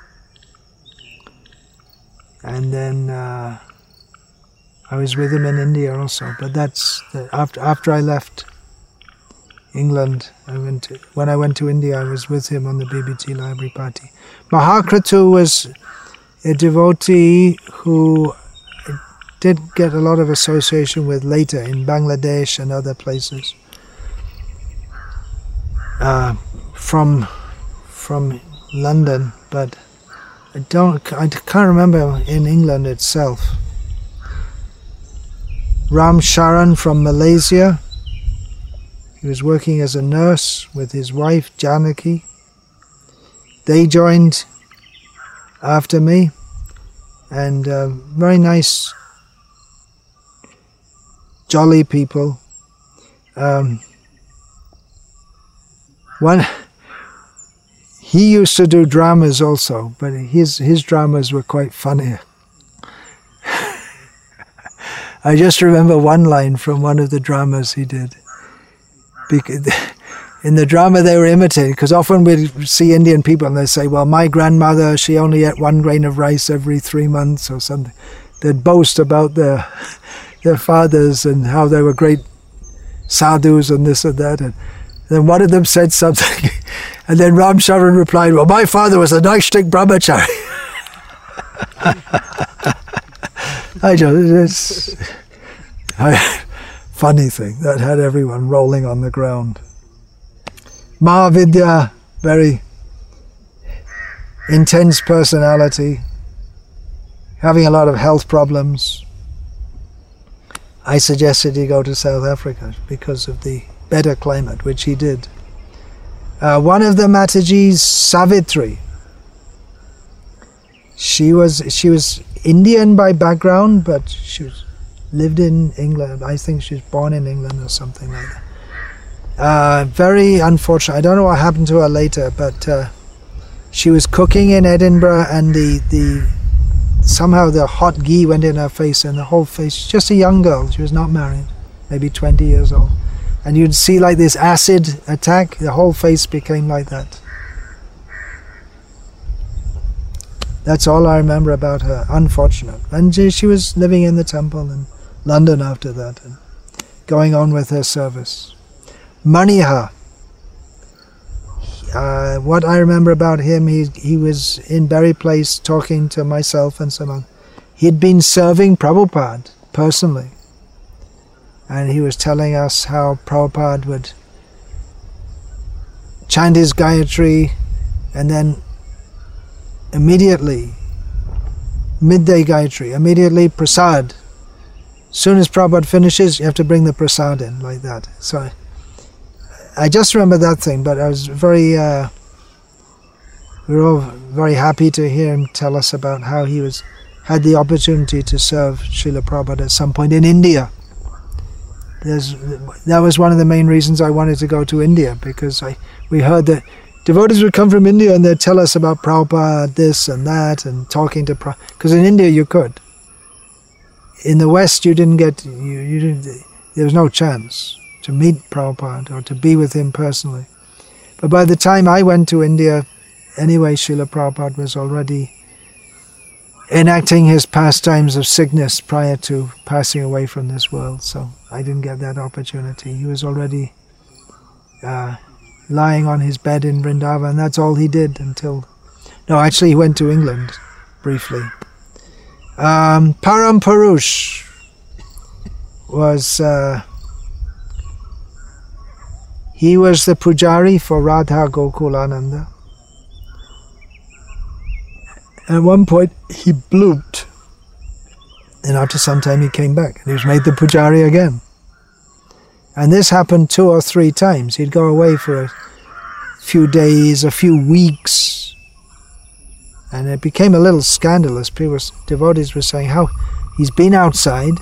And then I was with him in India also. But that's after I left England. When I went to India, I was with him on the BBT Library Party. Mahakratu was a devotee who did get a lot of association with later in Bangladesh and other places. From London, but I can't remember in England itself. Ram Sharan from Malaysia. He was working as a nurse with his wife Janaki. They joined after me, and very nice, jolly people. He used to do dramas also, but his dramas were quite funny. I just remember one line from one of the dramas he did. In the drama they were imitating, because often we'd see Indian people and they'd say, well, my grandmother, she only ate 1 grain of rice every 3 months or something. They'd boast about their fathers and how they were great sadhus and this and that. And then one of them said something, and then Ram Sharan replied, well, my father was a Naishtik brahmachari. Funny thing, that had everyone rolling on the ground. Mahavidya, very intense personality, having a lot of health problems. I suggested he go to South Africa because of the better climate, which he did. One of the Matajis, Savitri, she was Indian by background, but she lived in England. I think she was born in England or something like that. Very unfortunate. I don't know what happened to her later, but she was cooking in Edinburgh, and somehow the hot ghee went in her face, and the whole face. Just a young girl. She was not married, maybe 20 years old. And you'd see like this acid attack, the whole face became like that. That's all I remember about her, unfortunate. And she was living in the temple in London after that, and going on with her service. Maniha. What I remember about him, he was in Berry Place talking to myself and someone. He'd been serving Prabhupada personally. And he was telling us how Prabhupada would chant his Gayatri, and then immediately, midday Gayatri, immediately prasad. As soon as Prabhupada finishes, you have to bring the prasad in, like that. So I just remember that thing, but I was we were all very happy to hear him tell us about how he had the opportunity to serve Srila Prabhupada at some point in India. That was one of the main reasons I wanted to go to India, because we heard that devotees would come from India and they'd tell us about Prabhupada, this and that, and talking to Prabhupada. Because in India you could. In the West you didn't get, there was no chance to meet Prabhupada or to be with him personally. But by the time I went to India, anyway, Srila Prabhupada was already enacting his pastimes of sickness prior to passing away from this world, so I didn't get that opportunity. He was already lying on his bed in Vrindavan. That's all he did until... No, actually he went to England briefly. Param Purush was he was the pujari for Radha Gokulananda. At one point he bloomed, and after some time he came back and he was made the pujari again. And this happened 2 or 3 times. He'd go away for a few days, a few weeks, and it became a little scandalous. Devotees were saying, how he's been outside,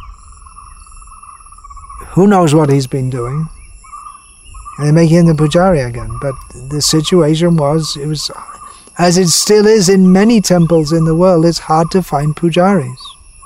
who knows what he's been doing, and they're making him the pujari again. But the situation was, it was, as it still is in many temples in the world, it's hard to find pujaris.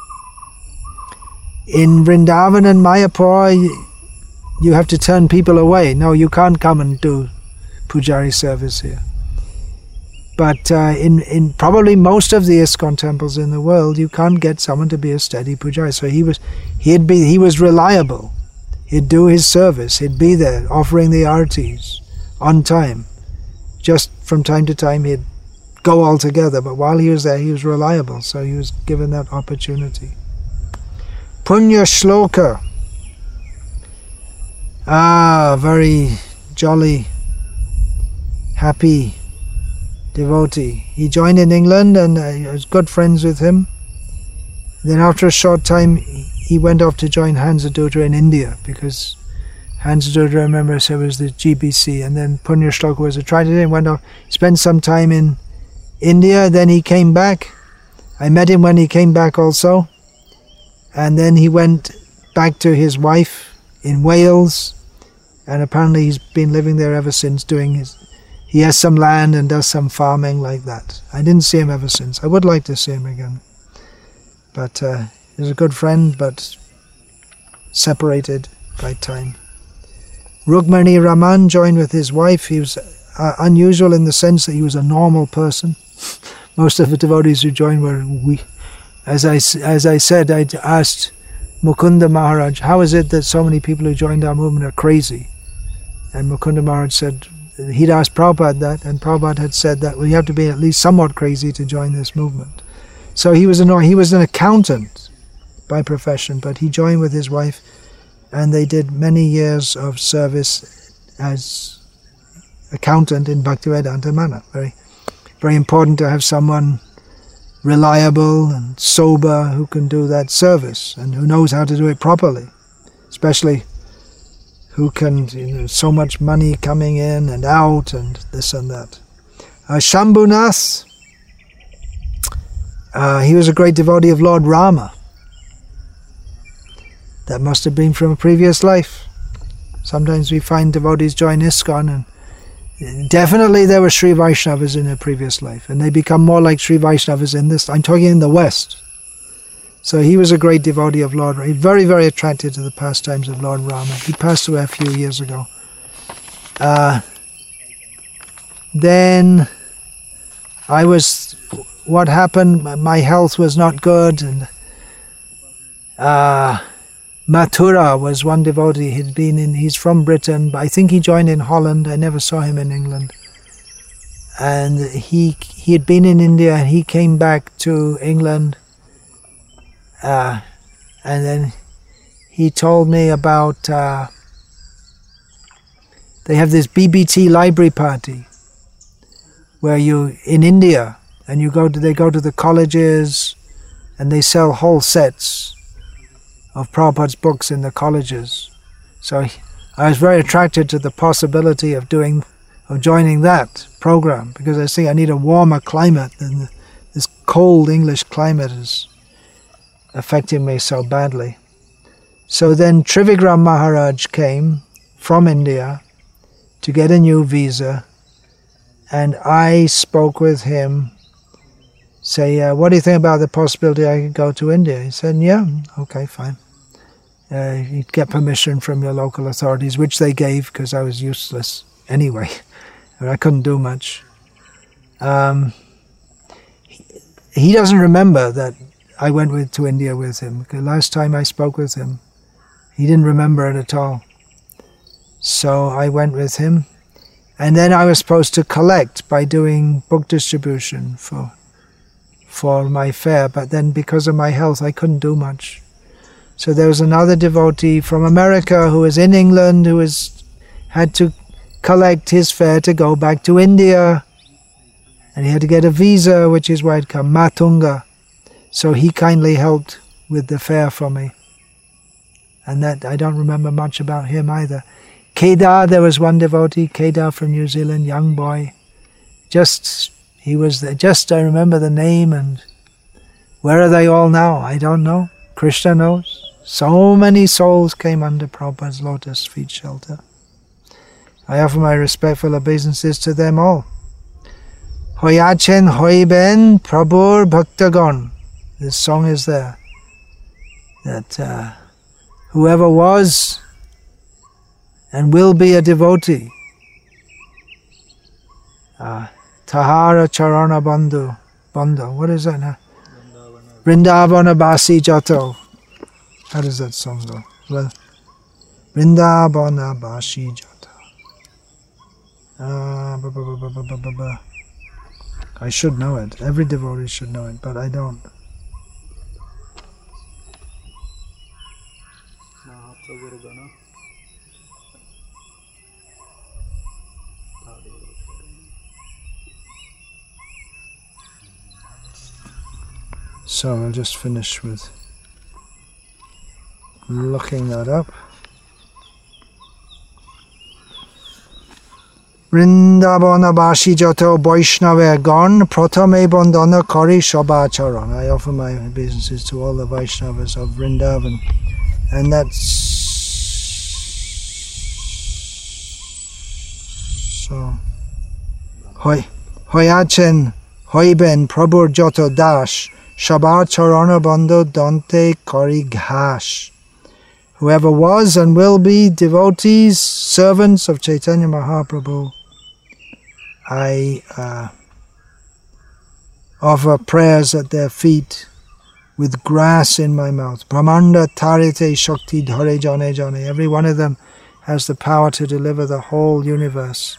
In Vrindavan and Mayapur, you have to turn people away. No, you can't come and do pujari service here. But in probably most of the ISKCON temples in the world, you can't get someone to be a steady pujari. So he was reliable. He'd do his service. He'd be there offering the artis on time. Just from time to time he'd go altogether, but while he was there he was reliable, so he was given that opportunity. Punya Shloka. Very jolly, happy devotee. He joined in England and I was good friends with him. Then after a short time he went off to join Hansadutta in India, because Hansadutta, remember, so was the GBC, and then Punya Shloka was a Trident and went off, spent some time in India, then he came back. I met him when he came back also, and then he went back to his wife in Wales, and apparently he's been living there ever since, he has some land and does some farming like that. I didn't see him ever since. I would like to see him again, but he's a good friend, but separated by time. Rukmani Raman joined with his wife. He was unusual in the sense that he was a normal person. Most of the devotees who joined were weak. As I said, I asked Mukunda Maharaj, how is it that so many people who joined our movement are crazy? And Mukunda Maharaj said, he'd asked Prabhupada that, and Prabhupada had said that, well, you have to be at least somewhat crazy to join this movement. So he was an accountant by profession, but he joined with his wife, and they did many years of service as accountant in Bhaktivedanta Mana. Very, very important to have someone reliable and sober who can do that service and who knows how to do it properly, especially who can, so much money coming in and out and this and that. Shambhunath, he was a great devotee of Lord Rama. That must have been from a previous life. Sometimes we find devotees join ISKCON, and definitely there were Sri Vaishnavas in a previous life, and they become more like Sri Vaishnavas in this. I'm talking in the West. So he was a great devotee of Lord Rama, very, very attracted to the pastimes of Lord Rama. He passed away a few years ago. Then what happened, my health was not good, and Mathura was one devotee. He's from Britain, but I think he joined in Holland. I never saw him in England. And he had been in India, and he came back to England. And then he told me about, they have this BBT library party, where in India, and they go to the colleges, and they sell whole sets of Prabhupada's books in the colleges. So I was very attracted to the possibility of joining that program, because I see I need a warmer climate than this cold English climate is affecting me so badly. So then Trivikram Maharaj came from India to get a new visa, and I spoke with him, say, what do you think about the possibility I could go to India? He said, yeah, okay, fine. You'd get permission from your local authorities, which they gave, because I was useless anyway. I couldn't do much. He doesn't remember that I went to India with him, because last time I spoke with him, he didn't remember it at all. So I went with him, and then I was supposed to collect by doing book distribution for for my fare, but then because of my health I couldn't do much. So there was another devotee from America who was in England who had to collect his fare to go back to India, and he had to get a visa, which is why it came Matunga. So he kindly helped with the fare for me. And that I don't remember much about him either. Kedar, there was one devotee, Kedar from New Zealand, young boy. He was there. I remember the name, and where are they all now? I don't know. Krishna knows. So many souls came under Prabhupada's lotus feet shelter. I offer my respectful obeisances to them all. Hoyachen hoiben Prabhur bhaktagon. This song is there. That whoever was and will be a devotee, Tahara Charana Bandhu. What is that now? Vrindavana Basi Jato. How does that song go? Well, Vrindavana Basi Jato. I should know it. Every devotee should know it, but I don't. So I'll just finish with looking that up. Vrindavana Basi Jato Vaishnava Gon Pratame Bandhana Kari Shabhacharan. I offer my obeisances to all the Vaishnavas of Vrindavan. And that's so Hoyachen Hoiben Prabhur Jato Dash Shabhacharana Bandhu Dante Kari Ghash. Whoever was and will be devotees, servants of Chaitanya Mahaprabhu, I offer prayers at their feet with grass in my mouth. Brahmanda Tarite Shakti Dhare Jane Jane. Every one of them has the power to deliver the whole universe.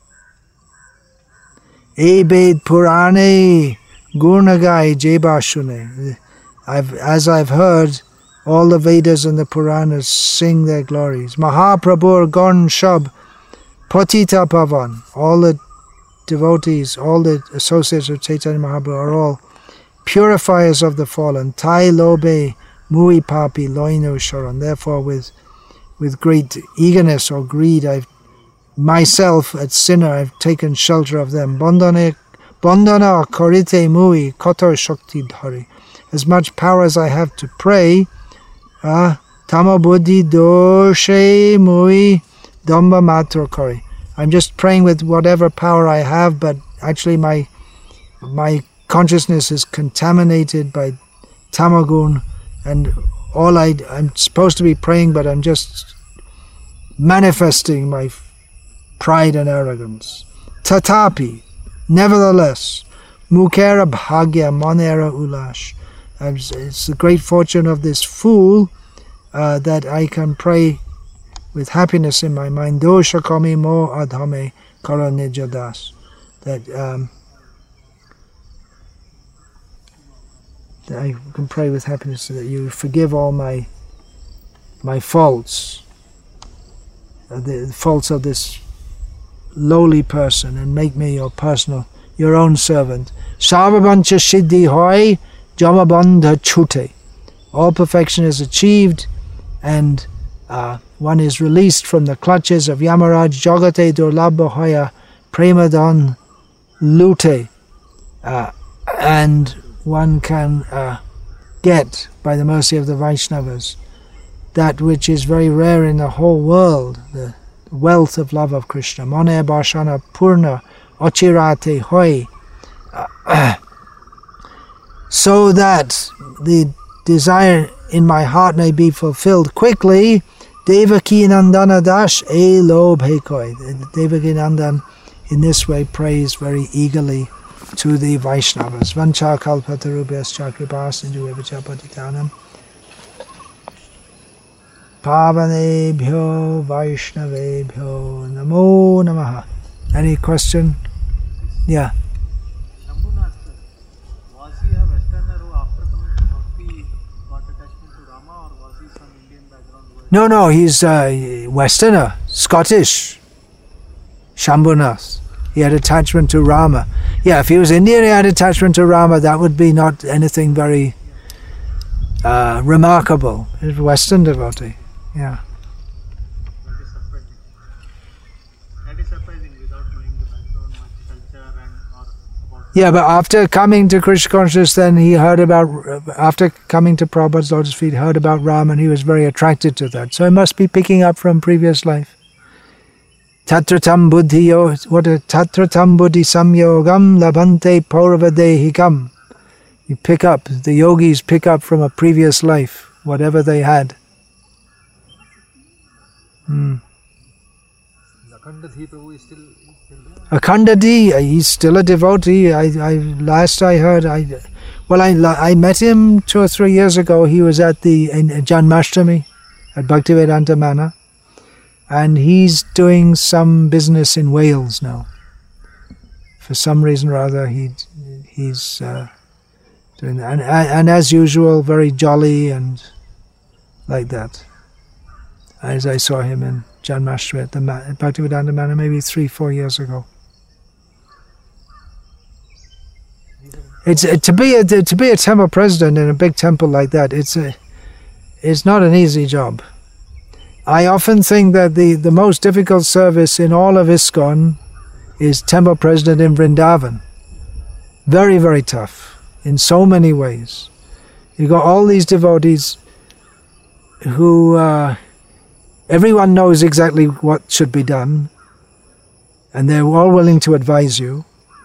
Ebed Purane Gurnagai Jebashune. As I've heard, all the Vedas and the Puranas sing their glories. Mahaprabhur Gon Shab Patita Pavan. All the devotees, all the associates of Chaitanya Mahaprabhu are all purifiers of the fallen. Tai Lobe Mui Papi Loinu Sharan. Therefore, with great eagerness or greed, myself, a sinner, I've taken shelter of them. Bandhana Karite Mui Kotor Shakti Dhari. As much power as I have to pray, Tamabuddhi Doshe Mui Damba Matra Kari. I'm just praying with whatever power I have, but actually my consciousness is contaminated by tamagun, and I'm supposed to be praying, but I'm just manifesting my pride and arrogance. Tatapi, nevertheless, Mukera Bhagya Manera Ulash. It's the great fortune of this fool that I can pray with happiness in my mind. Dosha kami mo adhame karanijadas. That I can pray with happiness so that you forgive all my faults, the faults of this lowly person, and make me your own servant. Sarvabancha siddhi hoy jamabandha chute. All perfection is achieved, and one is released from the clutches of Yamaraj. Jagate durlabha hoya premadan lute. And one can get, by the mercy of the Vaishnavas, that which is very rare in the whole world, the wealth of love of Krishna. Mane bashana purna ochirate hoy. So that the desire in my heart may be fulfilled quickly. Devaki Nandana Dash E Lo Bhekoi. Devaki Nandan in this way prays very eagerly to the Vaishnavas. Vancha kalpatarubhyas chakripās sindhu evacha patitanam pavanebhyo vaishnavebhyo namo namaha. Any question? Yeah. Shambhunath, was he a No, he's Westerner, Scottish. Shambhunath. He had attachment to Rama. Yeah, if he was Indian, he had attachment to Rama. That would be not anything very remarkable. He's a Western devotee. Yeah. That is surprising without knowing the background, much culture and or about. Yeah, but after coming to Krishna consciousness, then he heard about, after coming to Prabhupada's lotus feet, heard about Rama, and he was very attracted to that. So he must be picking up from previous life. Tatratam buddhi samyogam labhante paurvadehikam. You pick up, the yogis pick up from a previous life, whatever they had. Akhandadhi Prabhu is still there? Akhandadhi, he's still a devotee. Last I heard, I met him 2 or 3 years ago. He was at the Janmashtami at Bhaktivedanta Mana. And he's doing some business in Wales now. For some reason or other, he's doing that. And as usual, very jolly and like that. As I saw him in Janmashtami at Bhaktivedanta Mana maybe 3-4 years ago. It's to be a temple president in a big temple like that. It's not an easy job. I often think that the most difficult service in all of ISKCON is temple president in Vrindavan. Very, very tough in so many ways. You've got all these devotees who everyone knows exactly what should be done, and they're all willing to advise you.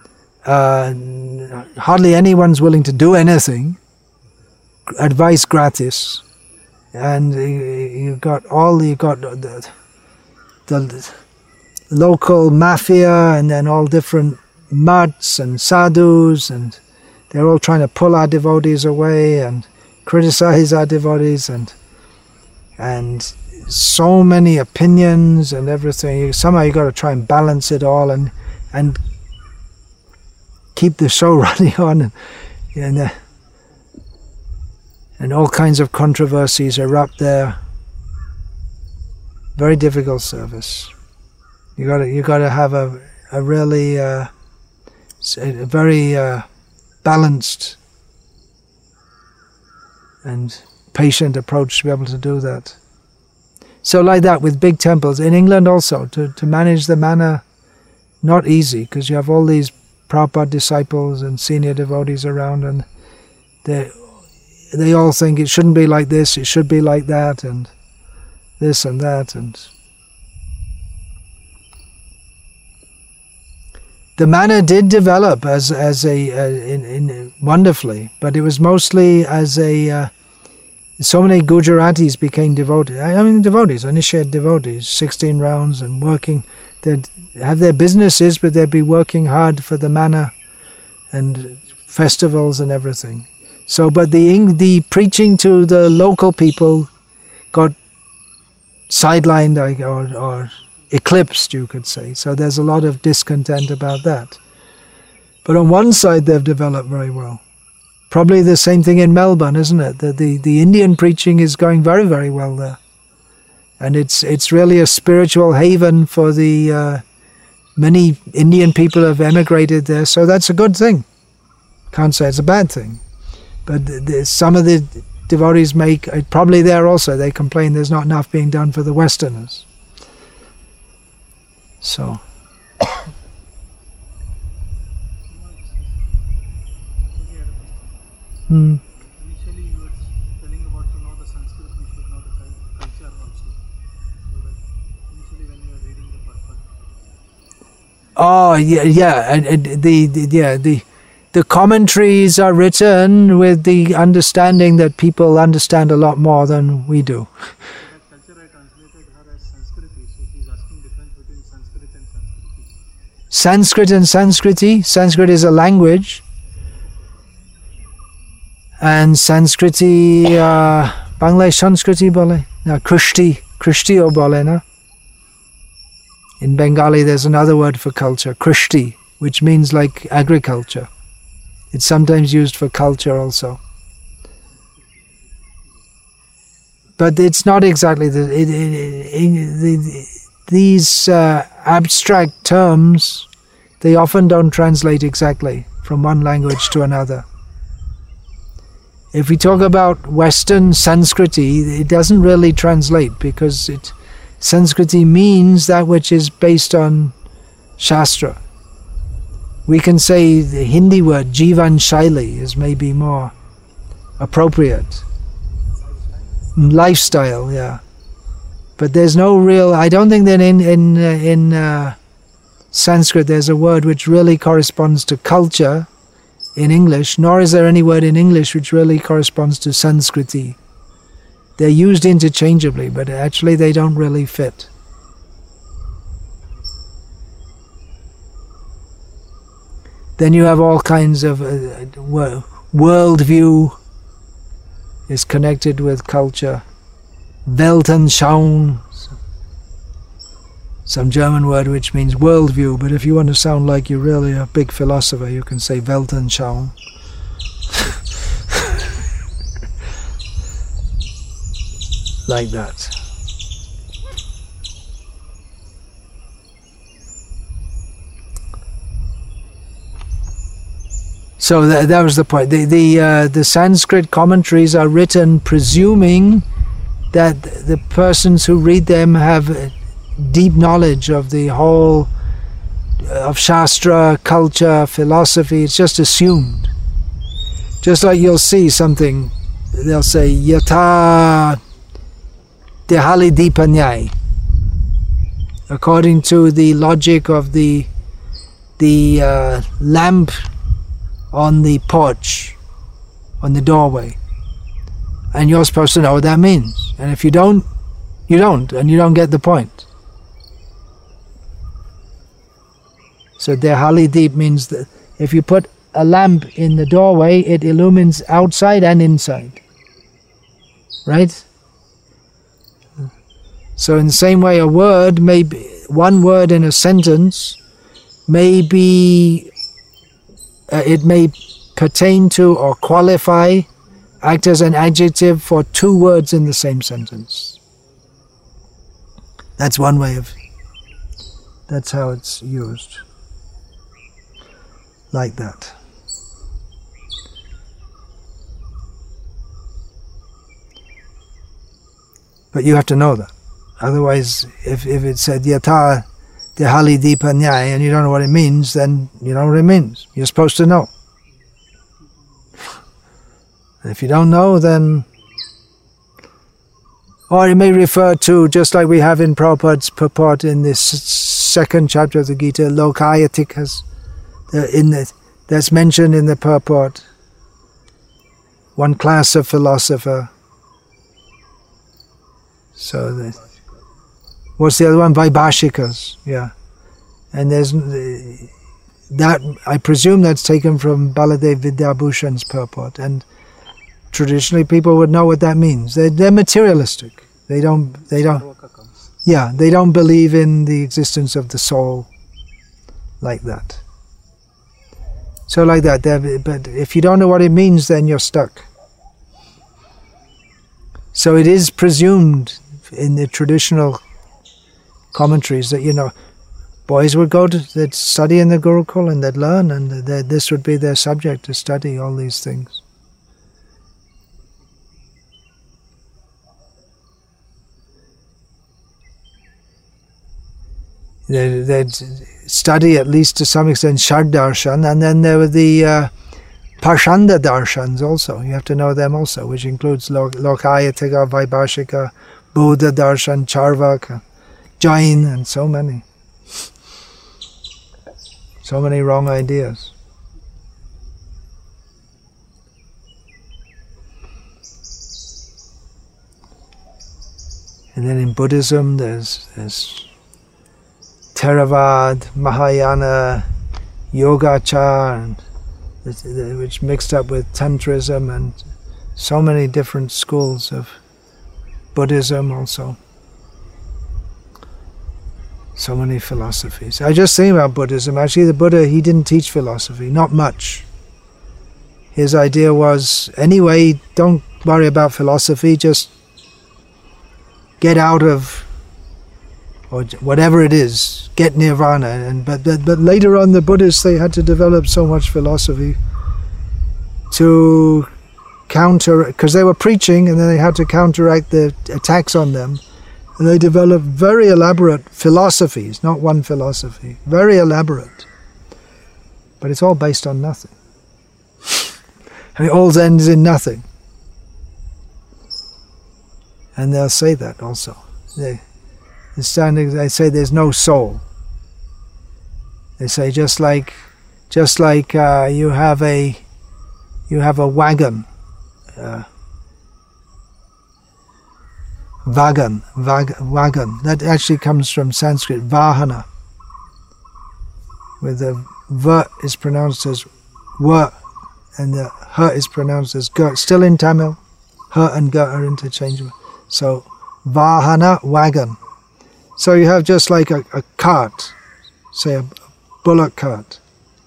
Hardly anyone's willing to do anything. Advice gratis. And you got the local mafia, and then all different mutts and sadhus, and they're all trying to pull our devotees away and criticize our devotees, and so many opinions and everything. Somehow you got to try and balance it all and keep the show running on, and all kinds of controversies erupt there. Very difficult service. You got to have a really a very balanced and patient approach to be able to do that. So like that with big temples in England also, to manage the mana, not easy, because you have all these Prabhupada disciples and senior devotees around, and they all think it shouldn't be like this, it should be like that, and this and that, and the mana did develop as wonderfully, but it was mostly as so many Gujaratis became devotees. I mean, devotees, initiated devotees, 16 rounds and working. They'd have their businesses, but they'd be working hard for the mana and festivals and everything. So, but the preaching to the local people got sidelined or eclipsed, you could say. So there's a lot of discontent about that. But on one side, they've developed very well. Probably the same thing in Melbourne, isn't it? The Indian preaching is going very, very well there. And it's really a spiritual haven for the many Indian people have emigrated there. So that's a good thing. Can't say it's a bad thing. But some of the devotees probably there also, they complain there's not enough being done for the Westerners. So. Initially you were telling about to know the Sanskrit, we should know the culture also. So that initially when you were reading the purport. Oh yeah, the commentaries are written with the understanding that people understand a lot more than we do. That culture I translated her as Sanskriti, so she's asking difference between Sanskrit and Sanskriti. Sanskrit and Sanskriti. Sanskrit is a language. And Sanskriti, Bangla Sanskriti bole, na Krishti o bole na. In Bengali there's another word for culture, Krishti, which means like agriculture. It's sometimes used for culture also. But it's not exactly these abstract terms, they often don't translate exactly from one language to another. If we talk about Western Sanskriti, it doesn't really translate because Sanskriti means that which is based on Shastra. We can say the Hindi word Jivan Shaili is maybe more appropriate. Lifestyle, yeah. But there's no real, I don't think that in Sanskrit there's a word which really corresponds to culture in English, nor is there any word in English which really corresponds to Sanskriti. They're used interchangeably, but actually they don't really fit. Then you have all kinds of worldview is connected with culture. Weltanschauung, some German word which means worldview, but if you want to sound like you're really a big philosopher, you can say Weltanschauung. Like that. So that was the point. The Sanskrit commentaries are written presuming that the persons who read them have deep knowledge of the whole of Shastra, culture, philosophy. It's just assumed. Just like you'll see something, they'll say Yatha Dehali Dipanyai, according to the logic of the lamp on the porch, on the doorway. And you're supposed to know what that means. And if you don't, you don't, and you don't get the point. So Dehali Deep means that if you put a lamp in the doorway, it illumines outside and inside. Right? So in the same way, a word may be, one word in a sentence may be, it may pertain to or qualify, act as an adjective for two words in the same sentence. That's one way of, that's how it's used. Like that. But you have to know that. Otherwise, if it said Yatha Dehali Dipanyai and you don't know what it means, then you know what it means. You're supposed to know. And if you don't know, then... Or it may refer to, just like we have in Prabhupada's purport in this second chapter of the Gita, Lokayatikas, that's mentioned in the purport. One class of philosopher. So, what's the other one? Vaibhashikas, yeah. And there's that. I presume that's taken from Baladev Vidyabhushan's purport. And traditionally, people would know what that means. They're materialistic. They don't. Yeah, they don't believe in the existence of the soul, like that. So like that. But if you don't know what it means, then you're stuck. So it is presumed in the traditional commentaries that, you know, boys would go they'd study in the Gurukul and they'd learn, and this would be their subject to study all these things. They'd study at least to some extent Shad Darshan, and then there were the Parshanda Darshans also. You have to know them also, which includes Lokayatika, Vaibhashika, Buddha Darshan, Charvaka, Jain, and so many. So many wrong ideas. And then in Buddhism there's Theravada, Mahayana, Yogacara, which mixed up with Tantrism, and so many different schools of Buddhism also. So many philosophies. I just think about Buddhism. Actually, the Buddha, he didn't teach philosophy, not much. His idea was, anyway, don't worry about philosophy, just get out of, or whatever it is, get nirvana. But later on, the Buddhists, they had to develop so much philosophy to counter, because they were preaching and then they had to counteract the attacks on them, and they developed very elaborate philosophies, not one philosophy, very elaborate, but it's all based on nothing. And it all ends in nothing. And they'll say that also. They say there's no soul. They say just like you have a wagon, wagon. That actually comes from Sanskrit, vahana, where the v is pronounced as w, and the h is pronounced as g. Still in Tamil, h and g are interchangeable. So vahana, wagon. So you have just like a cart, say a bullock cart.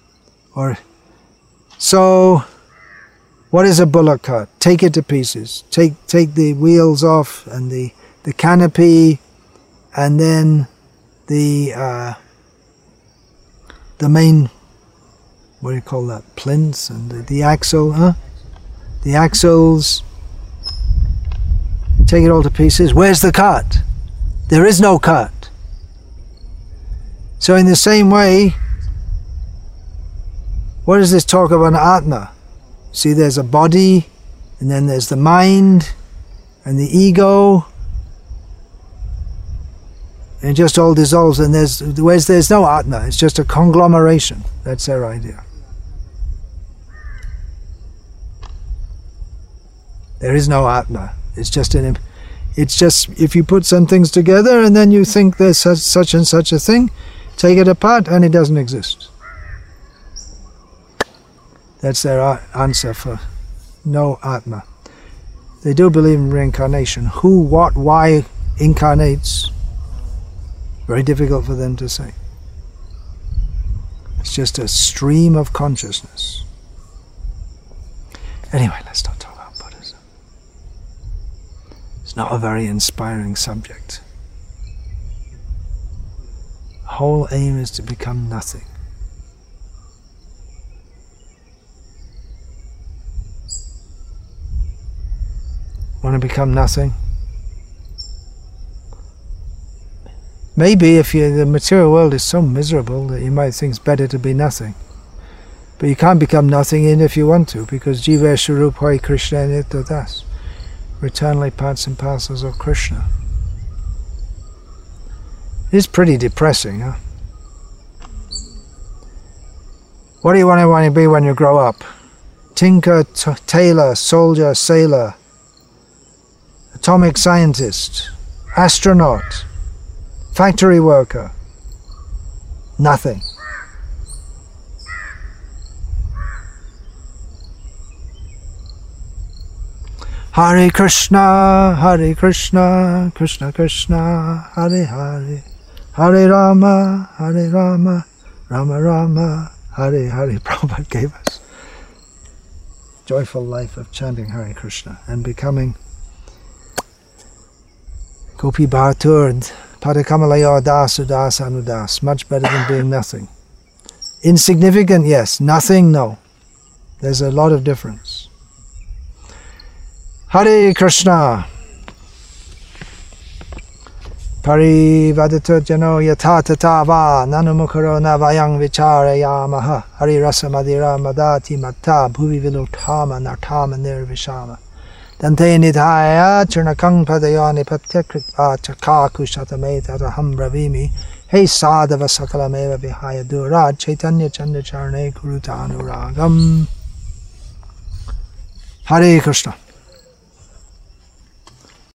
So what is a bullock cart? Take it to pieces. Take the wheels off and the canopy, and then the main, what do you call that? Plinths and the axle, huh? The axles. Take it all to pieces. Where's the cart? There is no cart. So in the same way, what is this talk of an Atma? See, there's a body, and then there's the mind, and the ego, and it just all dissolves, and there's no Atma, it's just a conglomeration. That's their idea. There is no Atma. It's just if you put some things together and then you think there's such and such a thing, take it apart and it doesn't exist. That's their answer for no Atma. They do believe in reincarnation. Who, what, why incarnates, very difficult for them to say. It's just a stream of consciousness. Anyway, let's not talk about Buddhism. It's not a very inspiring subject. The whole aim is to become nothing. Want to become nothing? Maybe if the material world is so miserable that you might think it's better to be nothing. But you can't become nothing even if you want to, because Jiva Swarup Hoy Krishna Nitya Das. We're eternally parts and parcels of Krishna. It's pretty depressing, huh? What do you want to be when you grow up? Tinker, tailor, soldier, sailor, atomic scientist, astronaut, factory worker. Nothing. Hare Krishna, Krishna Krishna, Hare Hare, Hare Rama, Rama Rama, Hare Hare. Prabhupada gave us joyful life of chanting Hare Krishna and becoming Gopi Bhatur, Padakamalaya Das Udas Anudas, much better than being nothing. Insignificant, yes. Nothing, no. There's a lot of difference. Hare Krishna. Parivadita jano yatha tata va nanumukaro navayang vicharayamaha Hari rasa madira madati matta bhuvi viluttama nartama nirvishama Dante nidhaya churnakang padayani patyakritva chakaku shatame tataham bravimi Hey sadhava sakalameva vihaya durad chaitanya chanda charne kurutanuragam. Hare Krishna.